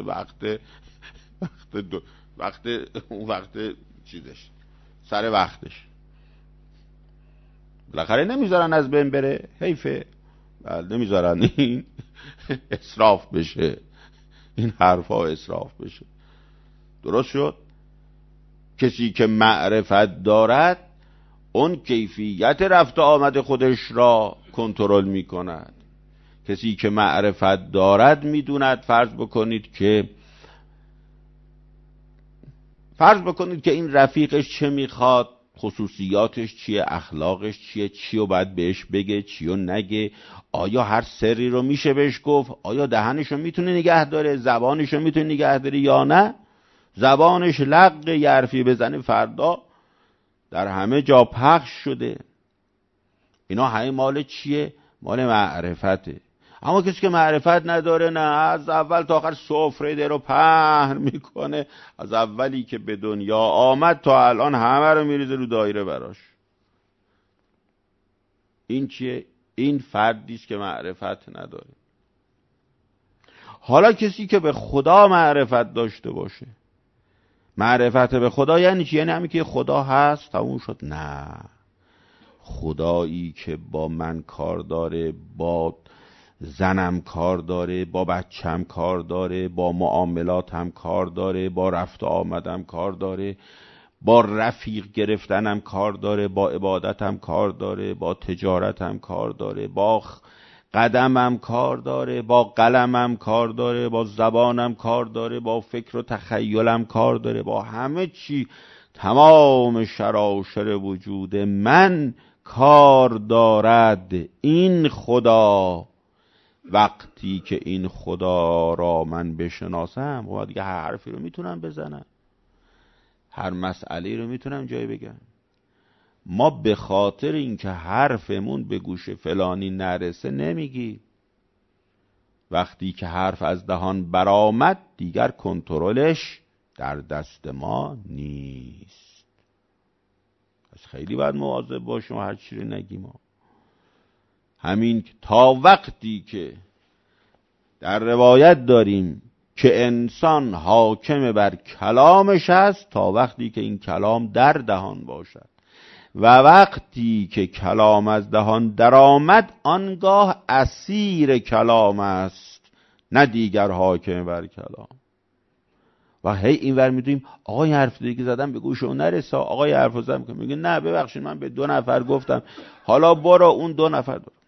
وقت چیزش، سر وقتش، بالاخره نمیذارن از بین بره، حیفه، نمیذارن این اسراف بشه، این حرفا اسراف بشه. درست شد؟ کسی که معرفت دارد اون کیفیت رفت و آمد خودش را کنترل می کند. کسی که معرفت دارد میدوند، فرض بکنید که این رفیقش چه میخواد، خصوصیاتش چیه، اخلاقش چیه، چی رو باید بهش بگه، چی رو نگه، آیا هر سری رو میشه بهش گفت، آیا دهنش رو میتونه نگه داره، زبانش رو میتونه نگه داره یا نه. زبانش لق یرفی بزنه فردا در همه جا پخش شده. اینا همه مال چیه؟ مال معرفته. اما کسی که معرفت نداره، نه، از اول تا آخر سفره در رو پهن میکنه، از اولی که به دنیا آمد تا الان همه رو میریزه رو دایره براش. این چیه؟ این فردیست که معرفت نداره. حالا کسی که به خدا معرفت داشته باشه، معرفت به خدا یعنی چی؟ یعنی همین که خدا هست تموم شد؟ نه، خدایی که با من کار داره، با زنم کار داره، با بچم کار داره، با معاملاتم کار داره، با رفت و آمدم کار داره، با رفیق گرفتنم کار داره، با عبادتم کار داره، با تجارتم کار داره، با قدمم کار داره، با قلمم کار داره، با زبانم کار داره، با فکر و تخیلم کار داره، با همه چی، تمام شراشر وجود من کار دارد. این خدا، وقتی که این خدا را من بشناسم، خب دیگه هر حرفی رو میتونم بزنم، هر مسئله رو میتونم جای بگم. ما به خاطر اینکه حرفمون به گوش فلانی نرسه نمیگی. وقتی که حرف از دهان برآمد دیگر کنترلش در دست ما نیست. پس خیلی باید مواظب باشیم و هر چی رو نگیم. ما همین تا وقتی که در روایت داریم که انسان حاکم بر کلامش است، تا وقتی که این کلام در دهان باشد، و وقتی که کلام از دهان درآمد آنگاه اسیر کلام است، نه دیگر حاکم بر کلام. و هی اینور میدونیم آقا این حرف دیگه زدم به گوش اون نرسه، آقا این حرف زدم که میگه نه ببخشید من به 2 نفر گفتم، حالا برو اون 2 نفر برو.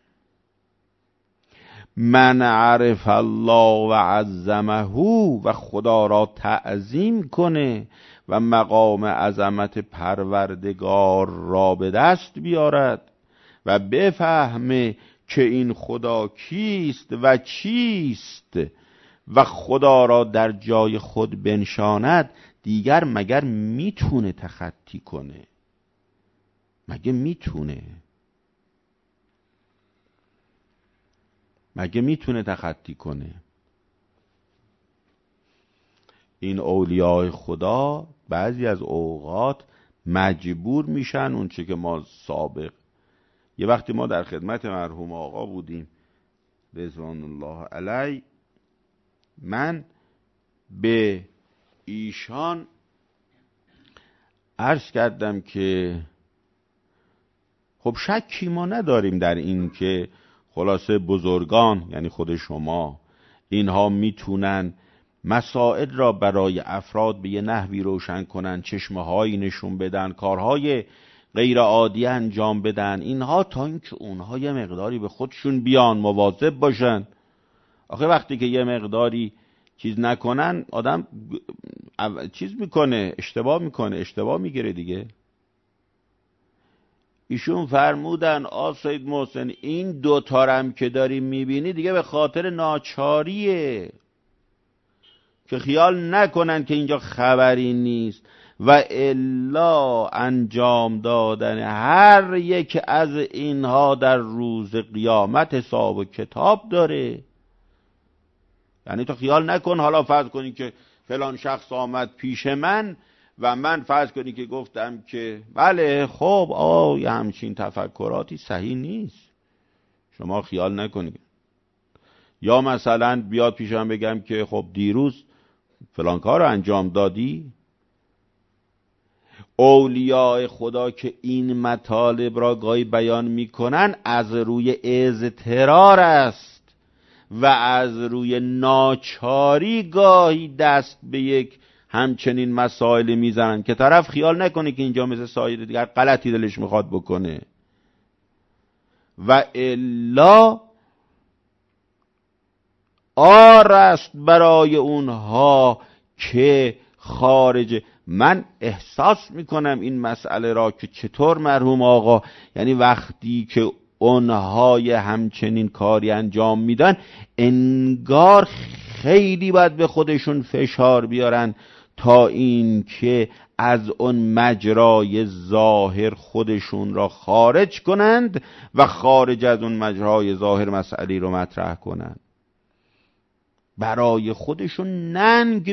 من عرف الله و عظمه و خدا را تعظیم کنه و مقام عظمت پروردگار را به دست بیارد و بفهمه که این خدا کیست و چیست و خدا را در جای خود بنشاند، دیگر مگر میتونه تخطی کنه؟ مگه میتونه تخطی کنه؟ این اولیاء خدا بعضی از اوقات مجبور میشن اون چه که ما سابق، یه وقتی ما در خدمت مرحوم آقا بودیم رضوان الله علیه، من به ایشان عرض کردم که خب شکی ما نداریم در این که خلاصه بزرگان، یعنی خود شما، اینها میتونن مسائل را برای افراد به یه نحوی روشن کنن، چشمه‌هایی نشون بدن، کارهای غیر عادی انجام بدن، اینها تا اینکه اونها یه مقداری به خودشون بیان مواظب باشن. آخه وقتی که یه مقداری چیز نکنن آدم چیز میکنه، اشتباه میگیره دیگه. ایشون فرمودن سید محسن این 2 تارم که داری میبینی دیگه به خاطر ناچاریه، که خیال نکنن که اینجا خبری نیست، و الا انجام دادن هر یک از اینها در روز قیامت حساب و کتاب داره. یعنی تو خیال نکن حالا فرض کنی که فلان شخص آمد پیش من و من فرض کنی که گفتم که بله خب یه همچین تفکراتی صحیح نیست، شما خیال نکنید. یا مثلا بیاد پیشم بگم که خب دیروز فلان کار رو انجام دادی. اولیاء خدا که این مطالب را گاهی بیان میکنن از روی اضطرار است و از روی ناچاری گاهی دست به یک همچنین مسائل میزنن که طرف خیال نکنه که اینجا مثل سایر دیگر غلطی دلش میخواد بکنه. و الا عار است برای اونها که خارج. من احساس میکنم این مسئله را که چطور مرحوم آقا، یعنی وقتی که اونهای همچنین کاری انجام میدن انگار خیلی باید به خودشون فشار بیارن تا این که از اون مجرای ظاهر خودشون را خارج کنند و خارج از اون مجرای ظاهر مسئله رو مطرح کنند. برای خودشون ننگ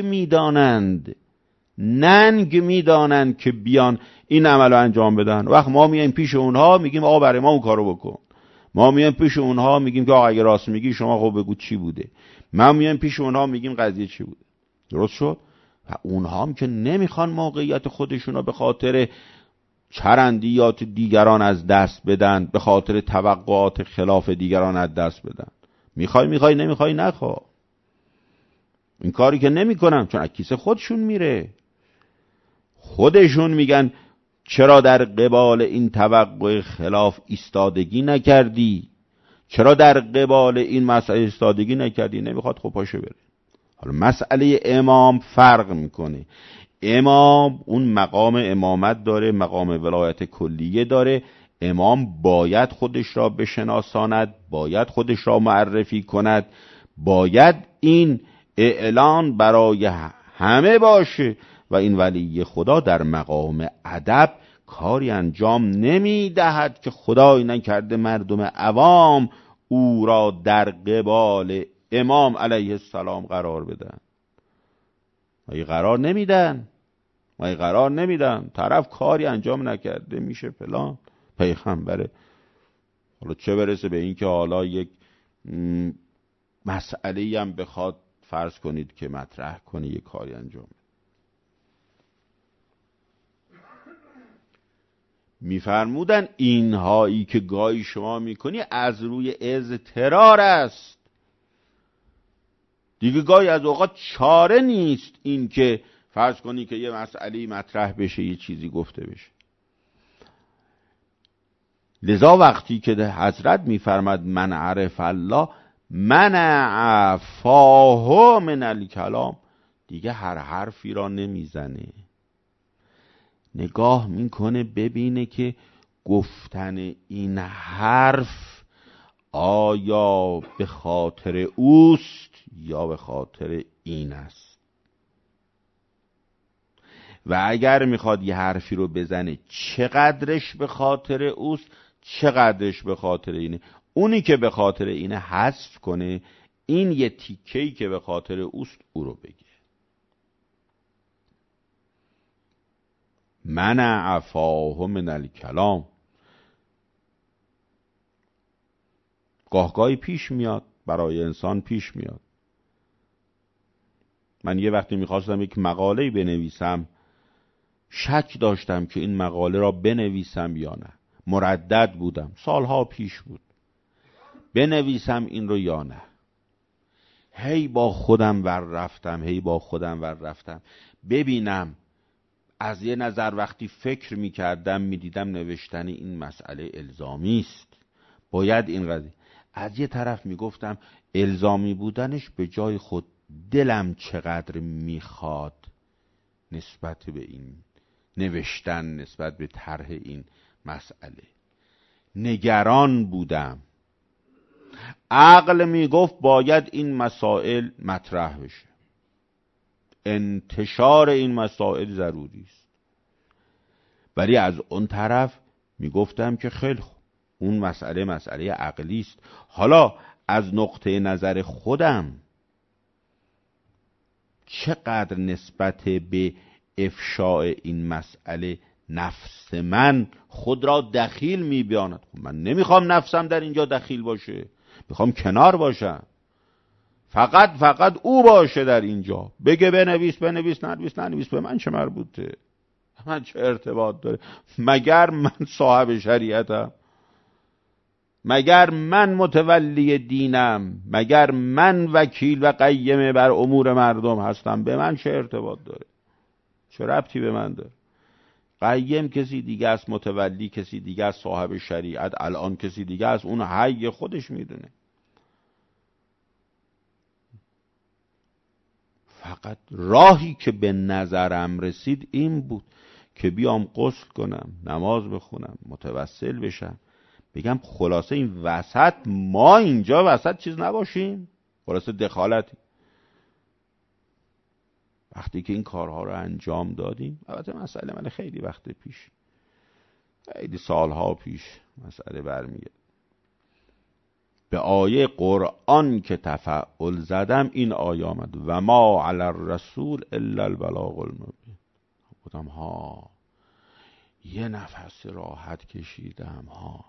میدانند که بیان این عمل رو انجام بدن. وقت ما میایم پیش اونها میگیم آقا برای ما اون کارو بکن، ما میایم پیش اونها میگیم که آقا اگه راست میگی شما خب بگو چی بوده، ما میایم پیش اونها میگیم قضیه چی بوده. درست شد؟ و اونها هم که نمیخوان موقعیت خودشون رو به خاطر چرندیات دیگران از دست بدن، به خاطر توقعات خلاف دیگران از دست بدن. میخوای نمیخوای نخوا. این کاری که نمیکنم چون از کیسه خودشون میره. خودشون میگن چرا در قبال این توقع خلاف ایستادگی نکردی؟ چرا در قبال این مسئله ایستادگی نکردی؟ نمیخواد خب پاشه بره. حالا مسئله امام فرق میکنه. امام اون مقام امامت داره، مقام ولایت کلیه داره. امام باید خودش را بشناساند، باید خودش را معرفی کند، باید این اعلان برای همه باشه و این ولی خدا در مقام ادب کاری انجام نمیدهد که خدای نکرده مردم عوام او را در قبال امام علیه السلام قرار بدن. مگه قرار نمیدن. طرف کاری انجام نکرده میشه فلان پیغمبره. حالا چه برسه به این که حالا یک مسئله‌ای هم بخواد فرض کنید که مطرح کنه یک کاری انجام. میفرمودن اینهایی که گاهی شما میکنی از روی اضطرار است. دیگه گاهی از اوقات چاره نیست این که فرض کنی که یه مسئله مطرح بشه، یه چیزی گفته بشه. لذا وقتی که حضرت میفرماد من عرف الله منع فاه من الکلام، دیگه هر حرفی را نمیزنه، نگاه میکنه ببینه که گفتن این حرف آیا به خاطر اوست یا به خاطر این است. و اگر میخواد یه حرفی رو بزنه چقدرش به خاطر اوست، چقدرش به خاطر اینه. اونی که به خاطر اینه حذف کنه، این یه تیکه‌ای که به خاطر اوست او رو بگه. منع فاه من الکلام. گاهگاهی پیش میاد، برای انسان پیش میاد. من یه وقتی میخواستم یک مقاله‌ای بنویسم، شک داشتم که این مقاله را بنویسم یا نه. مردد بودم، سالها پیش بود، بنویسم این رو یا نه. هی با خودم ور رفتم ببینم از یه نظر وقتی فکر میکردم میدیدم نوشتن این مسئله الزامی است، باید این قضیه. از یه طرف میگفتم الزامی بودنش به جای خود، دلم چقدر میخواد نسبت به این نوشتن، نسبت به طرح این مسئله نگران بودم. عقل میگفت باید این مسائل مطرح بشه، انتشار این مسائل ضروری است. ولی از اون طرف میگفتم که خیلی خوب، اون مسئله عقلی است. حالا از نقطه نظر خودم چقدر نسبت به افشاء این مسئله نفس من خود را دخیل می‌بیاند. من نمیخوام نفسم در اینجا دخیل باشه، میخوام کنار باشم، فقط او باشه در اینجا، بگه بنویس ننویس، به من چه مربوطه؟ من چه ارتباط داره؟ مگر من صاحب شریعتم؟ مگر من متولی دینم؟ مگر من وکیل و قیم بر امور مردم هستم؟ به من چه ارتباط داره؟ چه ربطی به من داره؟ قیم کسی دیگه است، متولی کسی دیگه است، صاحب شریعت الان کسی دیگه است، اون حی خودش میدونه. فقط راهی که به نظرم رسید این بود که بیام غسل کنم، نماز بخونم، متوسل بشم، بگم خلاصه این وسط ما اینجا وسط چیز نباشیم، خلاصه دخالتی. وقتی که این کارها رو انجام دادیم، البته مسئله من خیلی وقت پیش، خیلی سالها پیش مسئله برمیگرد، به آیه قرآن که تفعل زدم این آیه آمد و ما علی الرسول الا البلاغ المبین. گفتم ها، یه نفس راحت کشیدم ها.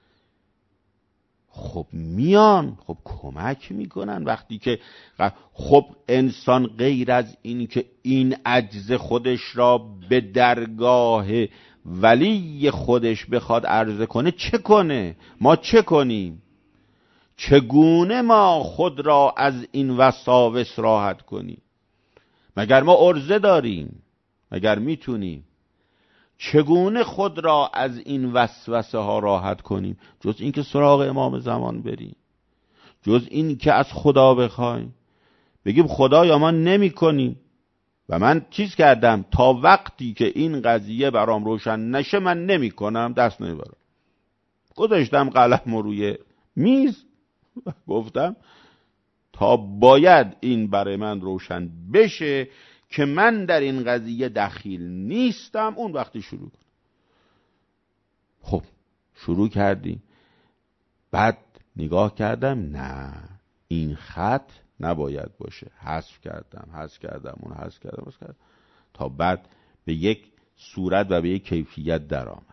خب میان، خب کمک میکنن. وقتی که خب انسان غیر از این که این عجز خودش را به درگاه ولی خودش بخواد عرضه کنه، چه کنه؟ ما چه کنیم؟ چگونه ما خود را از این وساوس راحت کنیم؟ مگر ما عرضه داریم؟ مگر میتونیم؟ چگونه خود را از این وسوسه ها راحت کنیم؟ جز این که سراغ امام زمان بریم، جز این که از خدا بخوایم، بگیم خدایا ما نمی کنیم و من چیز کردم تا وقتی که این قضیه برام روشن نشه من نمی کنم، دست نمیبرم. گذاشتم قلم روی میز و گفتم تا باید این برای من روشن بشه که من در این قضیه دخیل نیستم، اون وقتی شروع کنم. خب شروع کردیم، بعد نگاه کردم نه این خط نباید باشه، حذف کردم اون حذف کردم تا بعد به یک صورت و به یک کیفیت در آمد.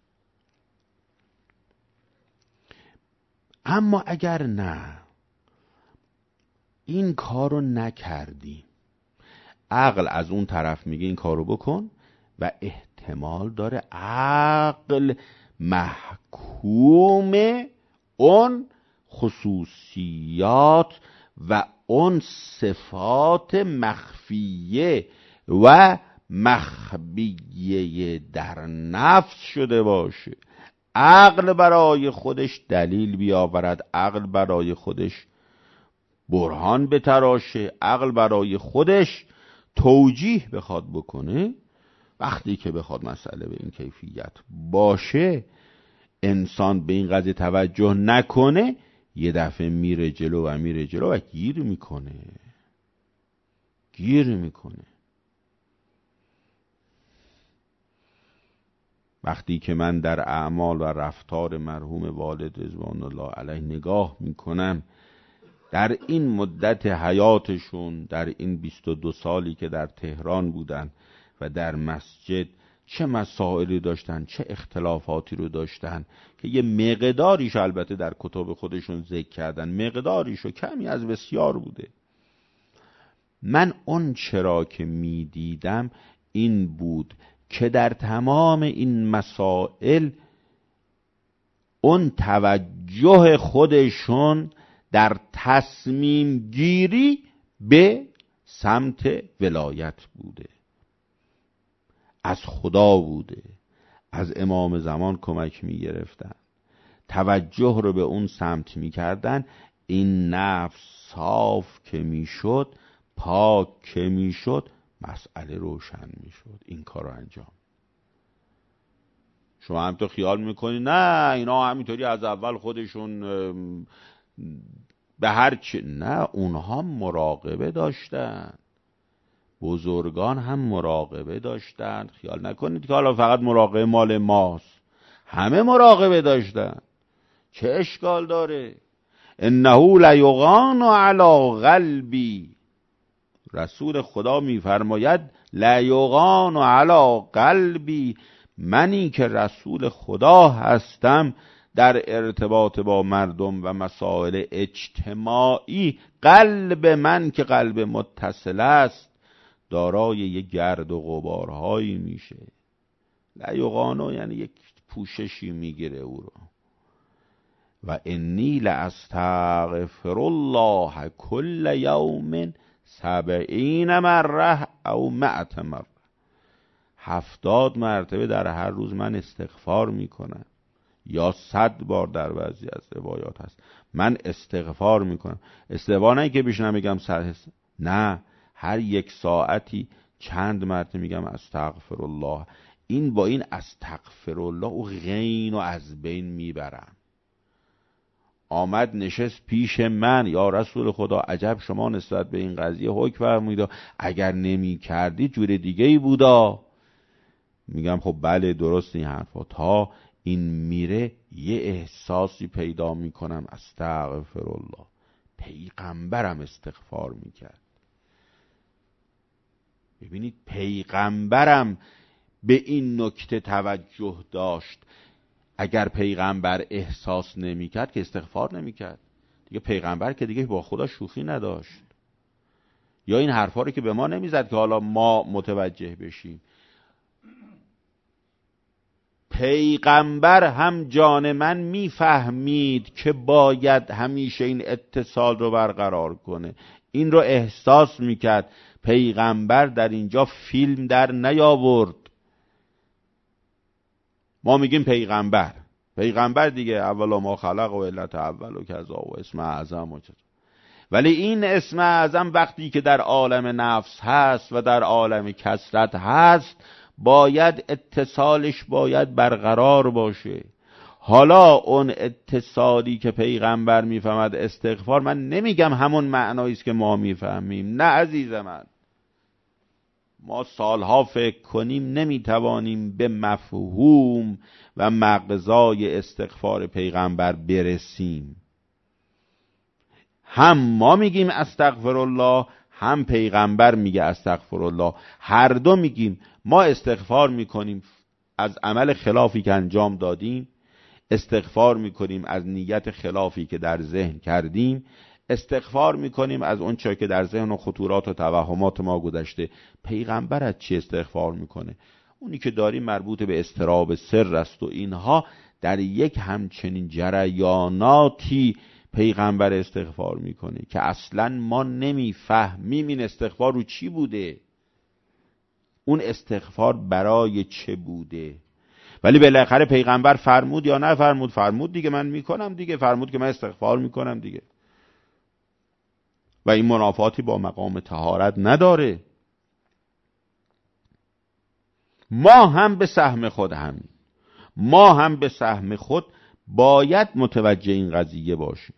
اما اگر نه این کارو نکردیم، عقل از اون طرف میگه این کارو بکن و احتمال داره عقل محکوم اون خصوصیات و اون صفات مخفیه و مخبیه در نفس شده باشه. عقل برای خودش دلیل بیاورد، عقل برای خودش برهان بتراشه، عقل برای خودش توجیه بخواد بکنه. وقتی که بخواد مسئله به این کیفیت باشه، انسان به این قضیه توجه نکنه، یه دفعه میره جلو و گیر میکنه. وقتی که من در اعمال و رفتار مرحوم والد رضوان الله علیه نگاه میکنم، در این مدت حیاتشون، در این 22 سالی که در تهران بودن و در مسجد، چه مسائلی داشتن، چه اختلافاتی رو داشتن که یه مقداریش البته در کتاب خودشون ذکر کردن، مقداریشو کمی از بسیار بوده. من اون چرا که میدیدم این بود که در تمام این مسائل اون توجه خودشون در تصمیم گیری به سمت ولایت بوده، از خدا بوده، از امام زمان کمک می گرفتن، توجه رو به اون سمت می کردن. این نفس صاف که می شد، پاک که می شد، مسئله روشن می شد. این کار رو انجام. شما هم تو خیال میکنی نه اینا همینطوری از اول خودشون به هر چی، نه، اونها مراقبه داشتن، بزرگان هم مراقبه داشتن. خیال نکنید که حالا فقط مراقبه مال ماست، همه مراقبه داشتن. چه اشکال داره؟ انه لیغان علی قلبی، رسول خدا میفرماید لیغان علی قلبی، منی که رسول خدا هستم در ارتباط با مردم و مسائل اجتماعی، قلب من که قلب متصل است دارای یک گرد و غبارهایی میشه. لیغانو یعنی یک پوششی میگیره او رو. و انی لاستغفر الله کل یوم 70 مره او 100 مره، 70 مرتبه در هر روز من استغفار میکنم، یا 100 بار در بعضی از روایات هست من استغفار میکنم. استغفار نه که بشینم بگم نه، هر 1 ساعتی چند مرتبه میگم استغفر الله. این با این استغفر الله و غین و از بین میبرم. آمد نشست پیش من، یا رسول خدا عجب شما نسبت به این قضیه حکم فرمودید، اگر نمی کردی جور دیگه ای بودا. میگم خب بله درست این حرفا. تا این میره یه احساسی پیدا میکنم استغفر الله. پیغمبرم استغفار میکرد. ببینید پیغمبرم به این نکته توجه داشت. اگر پیغمبر احساس نمیکرد که استغفار نمیکرد. دیگه پیغمبر که دیگه با خدا شوخی نداشت، یا این حرفا رو که به ما نمیزد که حالا ما متوجه بشیم. پیغمبر هم جان من میفهمید که باید همیشه این اتصال رو برقرار کنه، این رو احساس میکرد. پیغمبر در اینجا فیلم در نیاورد. ما میگیم پیغمبر دیگه، اولا ما خلق و علت اول و کذا و اسم اعظم و چطور. ولی این اسم اعظم وقتی که در عالم نفس هست و در عالم کثرت هست، باید اتصالش باید برقرار باشه. حالا اون اتصالی که پیغمبر میفهمد استغفار، من نمیگم همون معنایی است که ما میفهمیم، نه عزیز من، ما سالها فکر کنیم نمیتوانیم به مفهوم و مغزای استغفار پیغمبر برسیم. هم ما میگیم استغفر الله، هم پیغمبر میگه استغفر الله، هر دو میگیم. ما استغفار میکنیم از عمل خلافی که انجام دادیم، استغفار میکنیم از نیت خلافی که در ذهن کردیم، استغفار میکنیم از اون چیزی که در ذهن و خطورات و توهمات ما گذشته. پیغمبر از چی استغفار میکنه؟ اونی که داریم مربوط به اضطراب سر است و اینها. در یک همچنین جریاناتی پیغمبر استغفار میکنه که اصلا ما نمیفهمیم این استغفار رو چی بوده، اون استغفار برای چه بوده. ولی بالاخره پیغمبر فرمود یا نه فرمود؟ فرمود دیگه، من میکنم دیگه، فرمود که من استغفار میکنم دیگه. و این منافاتی با مقام طهارت نداره. ما هم به سهم خود باید متوجه این قضیه باشیم.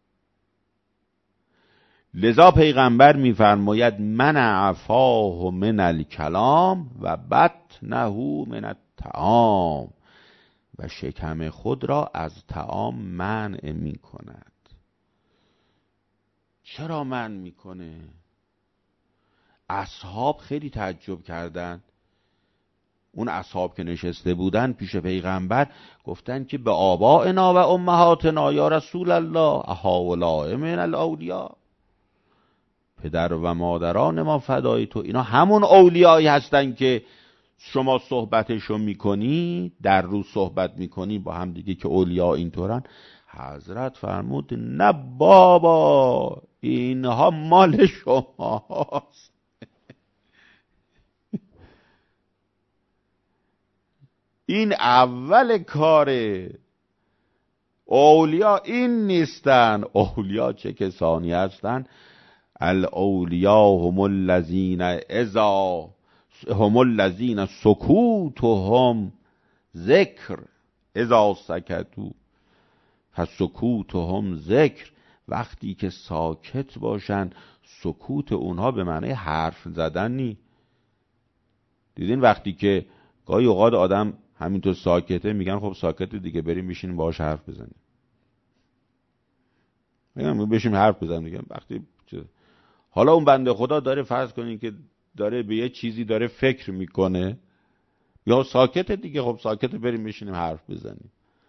لذا پیغمبر میفرماید من عفاه من الکلام و بطنه من الطعام، و شکم خود را از طعام منع می کند. چرا منع میکنه؟ اصحاب خیلی تعجب کردند. اون اصحاب که نشسته بودن پیش پیغمبر گفتن که به آبائنا و امهاتنا یا رسول الله هؤلاء من الاولیاء، پدر و مادران ما فدای تو، اینا همون اولیایی هستن که شما صحبتشو میکنی، در روز صحبت میکنی با هم دیگه که اولیاء اینطورن. حضرت فرمود نه بابا، اینها مال شماست. این اول کاره. اولیاء این نیستن. اولیاء چه کسانی هستن؟ الاولیاء هم الذین سکوتهم ذکر اذا سکتوا فسکوتهم ذکر. وقتی که ساکت باشن، سکوت اونها به معنی حرف زدن نی. دیدین وقتی که گاهی اوقات آدم همینطور ساکته، میگن خب ساکته دیگه، بریم بشینیم باهاش حرف بزنیم. میگن بشیم حرف بزنیم دیگه. وقتی حالا اون بنده خدا داره، فرض کنین که داره به یه چیزی داره فکر میکنه، یا ساکته دیگه، خب ساکته، بریم بشینیم حرف بزنیم.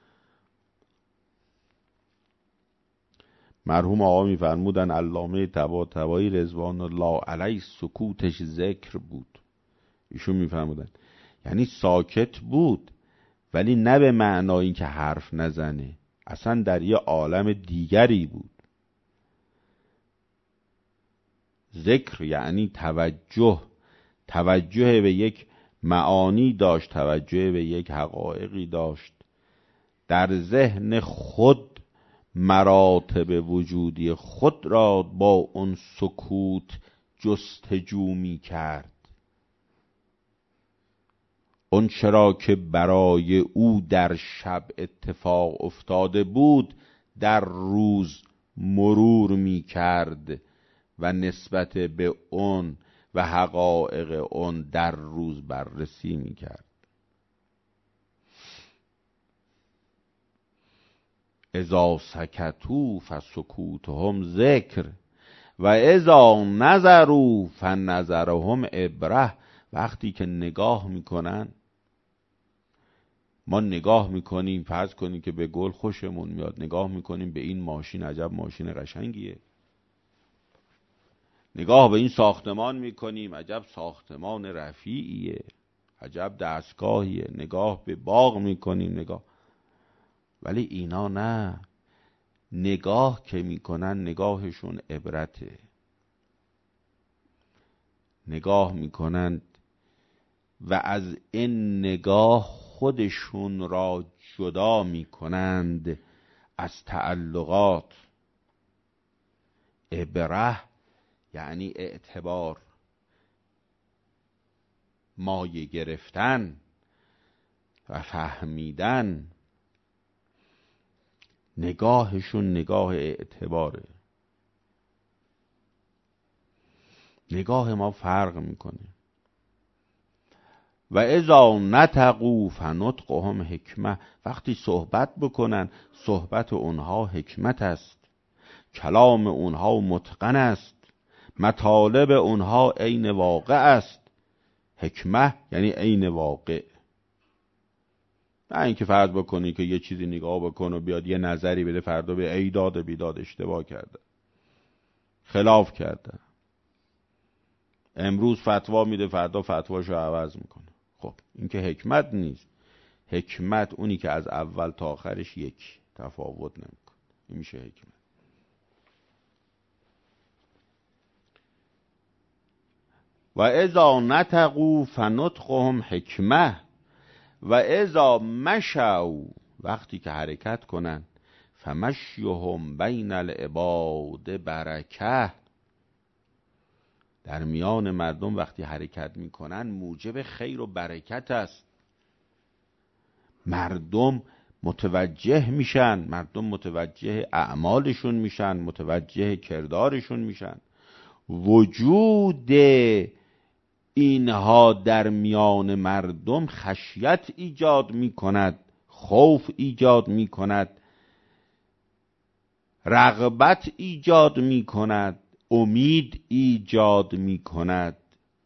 مرحوم آقا میفرمودن علامه طباطبایی رضوان الله علیه سکوتش ذکر بود. ایشون میفرمودن یعنی ساکت بود، ولی نه به معنای این که حرف نزنه، اصلا در یه عالم دیگری بود. ذکر یعنی توجه به یک معانی داشت، توجه به یک حقایقی داشت، در ذهن خود مراتب وجودی خود را با اون سکوت جستجو می کرد. اون چرا که برای او در شب اتفاق افتاده بود در روز مرور می کرد و نسبت به اون و حقایق اون در روز بررسی می کرد. اذا سکتوا فسکوتهم ذکر و اذا نظروا فنظرهم عبره. وقتی که نگاه میکنن، ما نگاه میکنیم، فرض کنیم که به گل خوشمون میاد، نگاه میکنیم به این ماشین، عجب ماشین قشنگیه. نگاه به این ساختمان میکنیم، عجب ساختمان رفیعیه، عجب دستگاهیه، نگاه به باغ میکنیم نگاه. ولی اینا نه، نگاه که میکنن نگاهشون عبرته، نگاه میکنن و از این نگاه خودشون را جدا میکنند از تعلقات. عبره یعنی اعتبار، مایه گرفتن و فهمیدن. نگاهشون نگاه اعتباره. نگاه ما فرق میکنه. و اذا نطقوا فنطقهم حکمه، وقتی صحبت بکنن صحبت اونها حکمت است، کلام اونها متقن است، مطالب اونها عین واقع است. حکمه یعنی عین واقع. نه اینکه فرض بکنی که یه چیزی نگاه بکن و بیاد یه نظری بده فردا به ایداد بیداد اشتباه کرده، خلاف کرده، امروز فتوا میده فردا فتواشو عوض میکنه. خب این که حکمت نیست. حکمت اونی که از اول تا آخرش یک تفاوت نمیکنه، این میشه حکمت. و اذا نطقوا فنطقهم حکمه و اذا مشوا، وقتی که حرکت کنن، فمشیهم بین العباد برکه، در میان مردم وقتی حرکت میکنن موجب خیر و برکت است. مردم متوجه میشن، مردم متوجه اعمالشون میشن، متوجه کردارشون میشن. وجود اینها در میان مردم خشیت ایجاد میکند، خوف ایجاد میکند، رغبت ایجاد میکند، امید ایجاد میکند.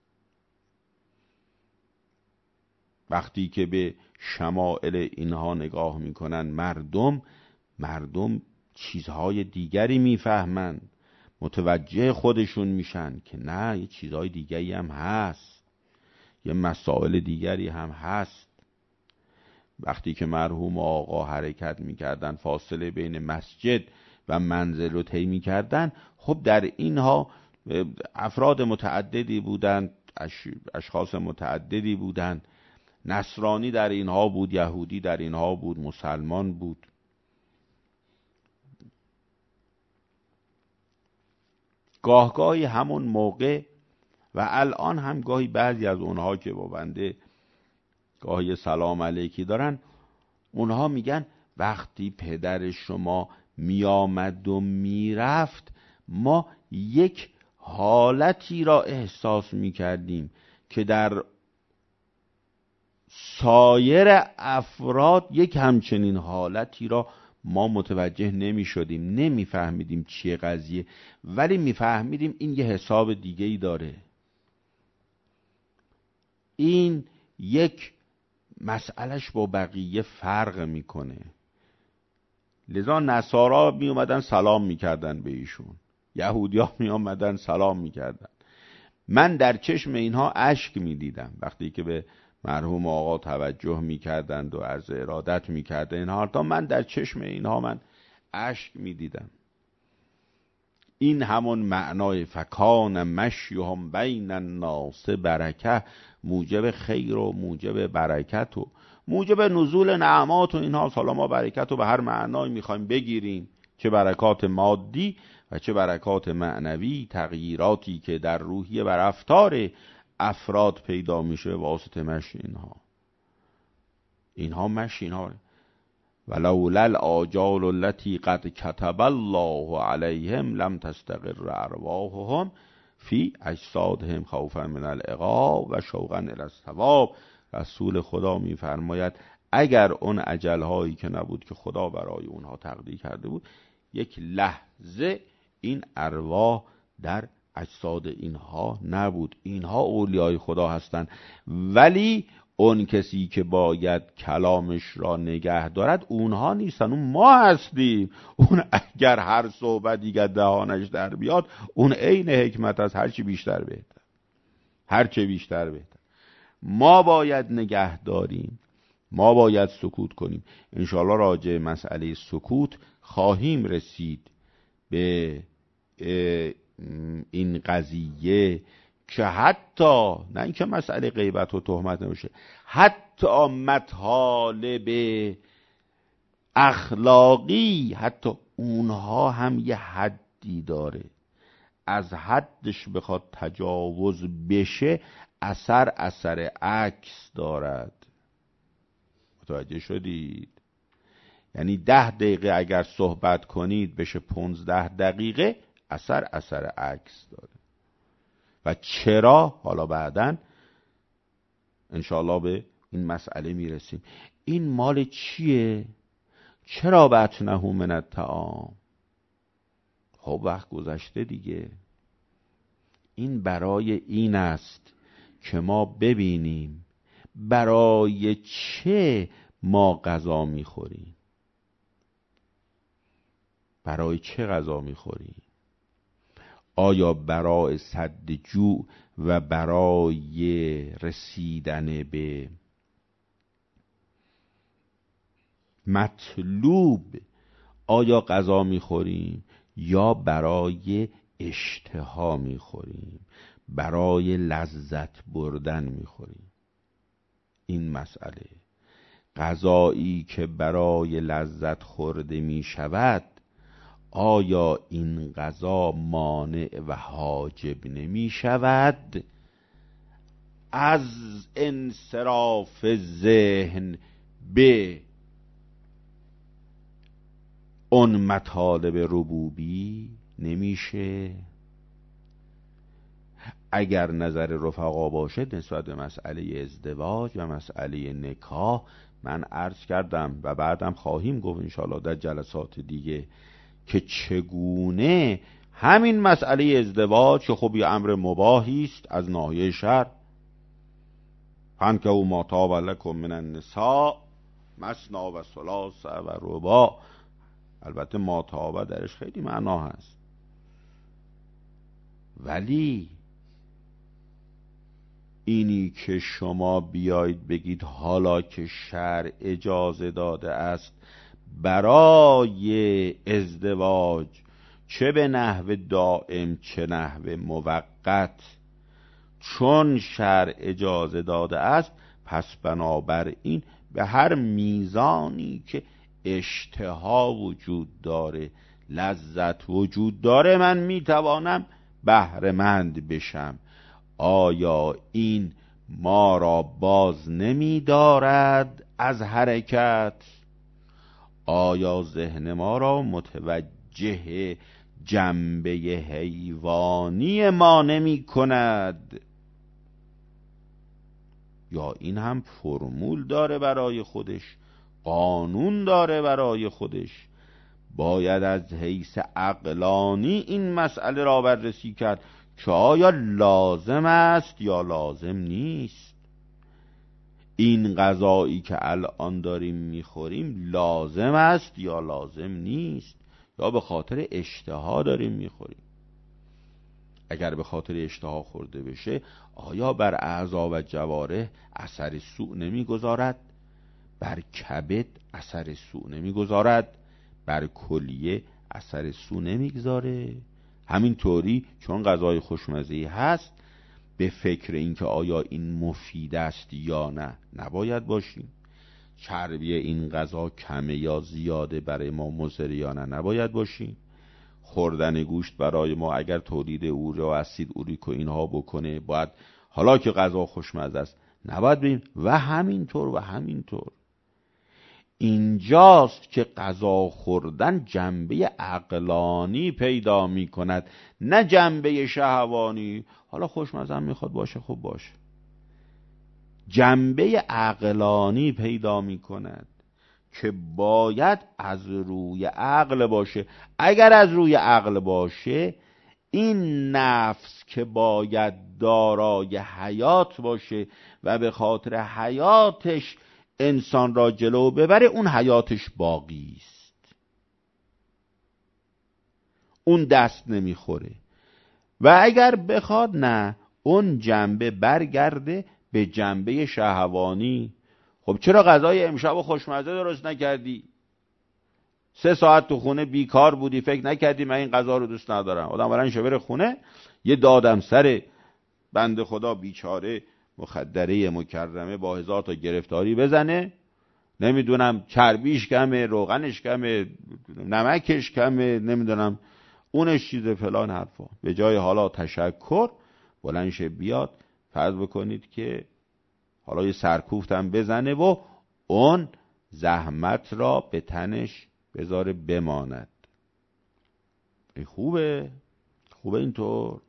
وقتی که به شمائل اینها نگاه میکنن مردم چیزهای دیگری میفهمند، متوجه خودشون میشن که نه، یه چیزهای دیگری هم هست، یه مسائل دیگری هم هست. وقتی که مرحوم آقا حرکت میکردن، فاصله بین مسجد و منزل رو طی میکردن، خب در اینها افراد متعددی بودند، اشخاص متعددی بودند. نصرانی در اینها بود، یهودی در اینها بود، مسلمان بود. گاهگاهی همون موقع و الان هم گاهی بعضی از اونها که با بنده گاهی سلام علیکی دارن، اونها میگن وقتی پدر شما میآمد و میرفت ما یک حالتی را احساس میکردیم که در سایر افراد یک همچنین حالتی را ما متوجه نمی شدیم، نمی فهمیدیم چیه قضیه، ولی می فهمیدیم این یه حساب دیگه ای داره، این یک مسئلهش با بقیه فرق میکنه. لذا نصارا می اومدن سلام میکردن به ایشون، یهودی ها می اومدن سلام میکردن. من در چشم اینها اشک میدیدم وقتی که به مرحوم آقا توجه میکردند و عرض ارادت میکردن اینها، تا من در چشم اینها من اشک میدیدم. این همون معنای فکان مشیهم بین الناس برکه، موجب خیر و موجب برکت و موجب نزول نعمات و اینها. حالا ما برکت رو به هر معنای میخوایم بگیریم، چه برکات مادی و چه برکات معنوی، تغییراتی که در روحیه و رفتار افراد پیدا میشه واسطه مشی اینها مشی اینها. ولولا الاجال التي قد كتب الله عليهم لم تستقر ارواحهم فی اجسادهم خوفا من العقاب و شوقا الی الثواب. رسول خدا میفرماید اگر اون اجلهایی که نبود که خدا برای اونها تقدیر کرده بود، یک لحظه این ارواح در اجساد اینها نبود. اینها اولیای خدا هستند، ولی اون کسی که باید کلامش را نگه دارد اونها نیستن، اون ما هستیم. اون اگر هر صحبت دیگر دهانش در بیاد، اون عین حکمت است، هرچی بیشتر بهتر، هرچی بیشتر بهتر. ما باید نگه داریم، ما باید سکوت کنیم. انشاءالله راجع مسئله سکوت خواهیم رسید به این قضیه که حتی نه اینکه مسئله غیبت و تهمت نمیشه، حتی مطالب اخلاقی حتی اونها هم یه حدی داره، از حدش بخواد تجاوز بشه اثر عکس دارد. متوجه شدید؟ یعنی 10 دقیقه اگر صحبت کنید بشه 15 دقیقه، اثر عکس داره. و چرا؟ حالا بعداً انشاءالله به این مسئله میرسیم. این مال چیه؟ چرا بطنه من الطعام؟ خب وقت گذشته دیگه. این برای این است که ما ببینیم برای چه ما غذا میخوریم، برای چه غذا میخوریم. آیا برای سد جوع و برای رسیدن به مطلوب آیا غذا میخوریم، یا برای اشتها میخوریم، برای لذت بردن میخوریم؟ این مسئله غذایی که برای لذت خورده میشود، آیا این غذا مانع و حاجب نمی شود از انصراف ذهن به اون مطالب ربوبی؟ نمیشه. اگر نظر رفقا باشه نسبت به مسئله ازدواج و مسئله نکاح، من عرض کردم و بعدم خواهیم گفت انشاءالله در جلسات دیگه که چگونه همین مسئله ازدواج که خب یه امر مباحی است از ناحیه شرع، فانکحوا ما طاب لکم من النساء مثنی و ثلاث و رباع. البته ما طاب درش خیلی معنا هست، ولی اینی که شما بیایید بگید حالا که شرع اجازه داده است برای ازدواج چه به نحو دائم چه نحو موقت، چون شرع اجازه داده است پس بنابراین به هر میزانی که اشتها وجود داره، لذت وجود داره، من میتوانم بهره‌مند بشم. آیا این ما را باز نمی دارد از حرکت؟ آیا ذهن ما را متوجه جنبه حیوانی ما نمی کند؟ یا این هم فرمول داره برای خودش، قانون داره برای خودش؟ باید از حیث عقلانی این مسئله را بررسی کرد که آیا لازم است یا لازم نیست. این غذایی که الان داریم میخوریم لازم است یا لازم نیست، یا به خاطر اشتها داریم میخوریم. اگر به خاطر اشتها خورده بشه، آیا بر اعضا و جوارح اثر سوء نمیگذارد؟ بر کبد اثر سوء نمیگذارد؟ بر کلیه اثر سوء نمیگذاره؟ همینطوری چون غذای خوشمزه‌ای هست، به فکر اینکه آیا این مفید است یا نه نباید باشیم. چربی این غذا کمه یا زیاده برای ما مضر یا نه نباید باشیم. خوردن گوشت برای ما اگر تولید اوره و اسید اوریک و اینها بکنه، باید حالا که غذا خوشمزه است نباید بریم. و همینطور اینجاست که غذا خوردن جنبه عقلانی پیدا می کند، نه جنبه شهوانی. حالا خوشمزه هم میخواد باشه، خب باشه. جنبه عقلانی پیدا می کند که باید از روی عقل باشه. اگر از روی عقل باشه، این نفس که باید دارای حیات باشه و به خاطر حیاتش انسان را جلو ببره، اون حیاتش باقی است، اون دست نمیخوره. و اگر بخواد نه، اون جنبه برگرده به جنبه شهوانی. خب چرا غذای امشب خوشمزه درست نکردی؟ 3 ساعت تو خونه بیکار بودی، فکر نکردی من این غذا رو دوست ندارم. آدم برنش بره خونه یه دادم سر بنده خدا بیچاره مخدره مکرمه با 1000 تا گرفتاری بزنه، نمیدونم چربیش کمه، روغنش کمه، نمکش کمه، نمیدونم اونش چیز فلان حرفا. به جای حالا تشکر بلنش بیاد، فرض بکنید که حالا یه سرکوفتم بزنه و اون زحمت را به تنش بذاره بماند. خوبه اینطور.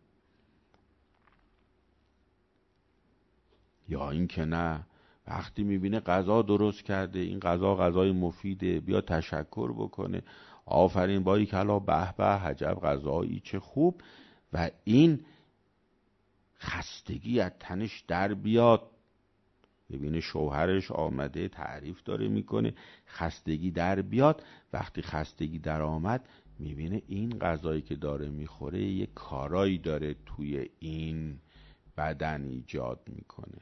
یا این که نه، وقتی میبینه غذا درست کرده، این غذا غذای مفیده، بیا تشکر بکنه، آفرین باریکلا، به به، عجب غذایی، چه خوب. و این خستگی از تنش در بیاد. ببینه شوهرش آمده تعریف داره میکنه، خستگی در بیاد. وقتی خستگی در آمد میبینه این غذایی که داره میخوره یه کارایی داره توی این بدن ایجاد میکنه،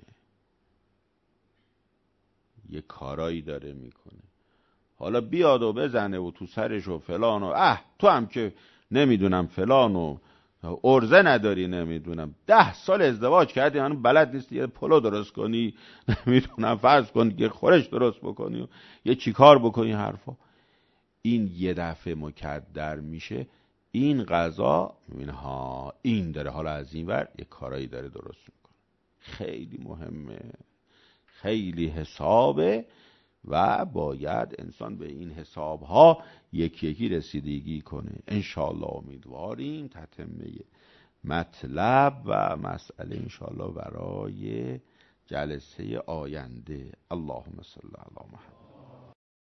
یه کارایی داره میکنه. حالا بیاد و بزنه و تو سرش و فلان و تو هم که نمیدونم فلان و ارزه نداری، نمیدونم 10 سال ازدواج کردی منو بلد نیستی یه پلو درست کنی، نمیدونم فرض کن یه خورش درست بکنی و یه چیکار بکنی حرفا. این یه دفعه مکدر میشه، این غذا میبینه ها این داره حالا از این ور یه کارایی داره درست میکنه. خیلی مهمه، خیلی حسابه و باید انسان به این حسابها یکی یکی رسیدگی کنه. انشاءالله امیدواریم تتمه مطلب و مسئله انشاءالله برای جلسه آینده. اللهم صل علی محمد.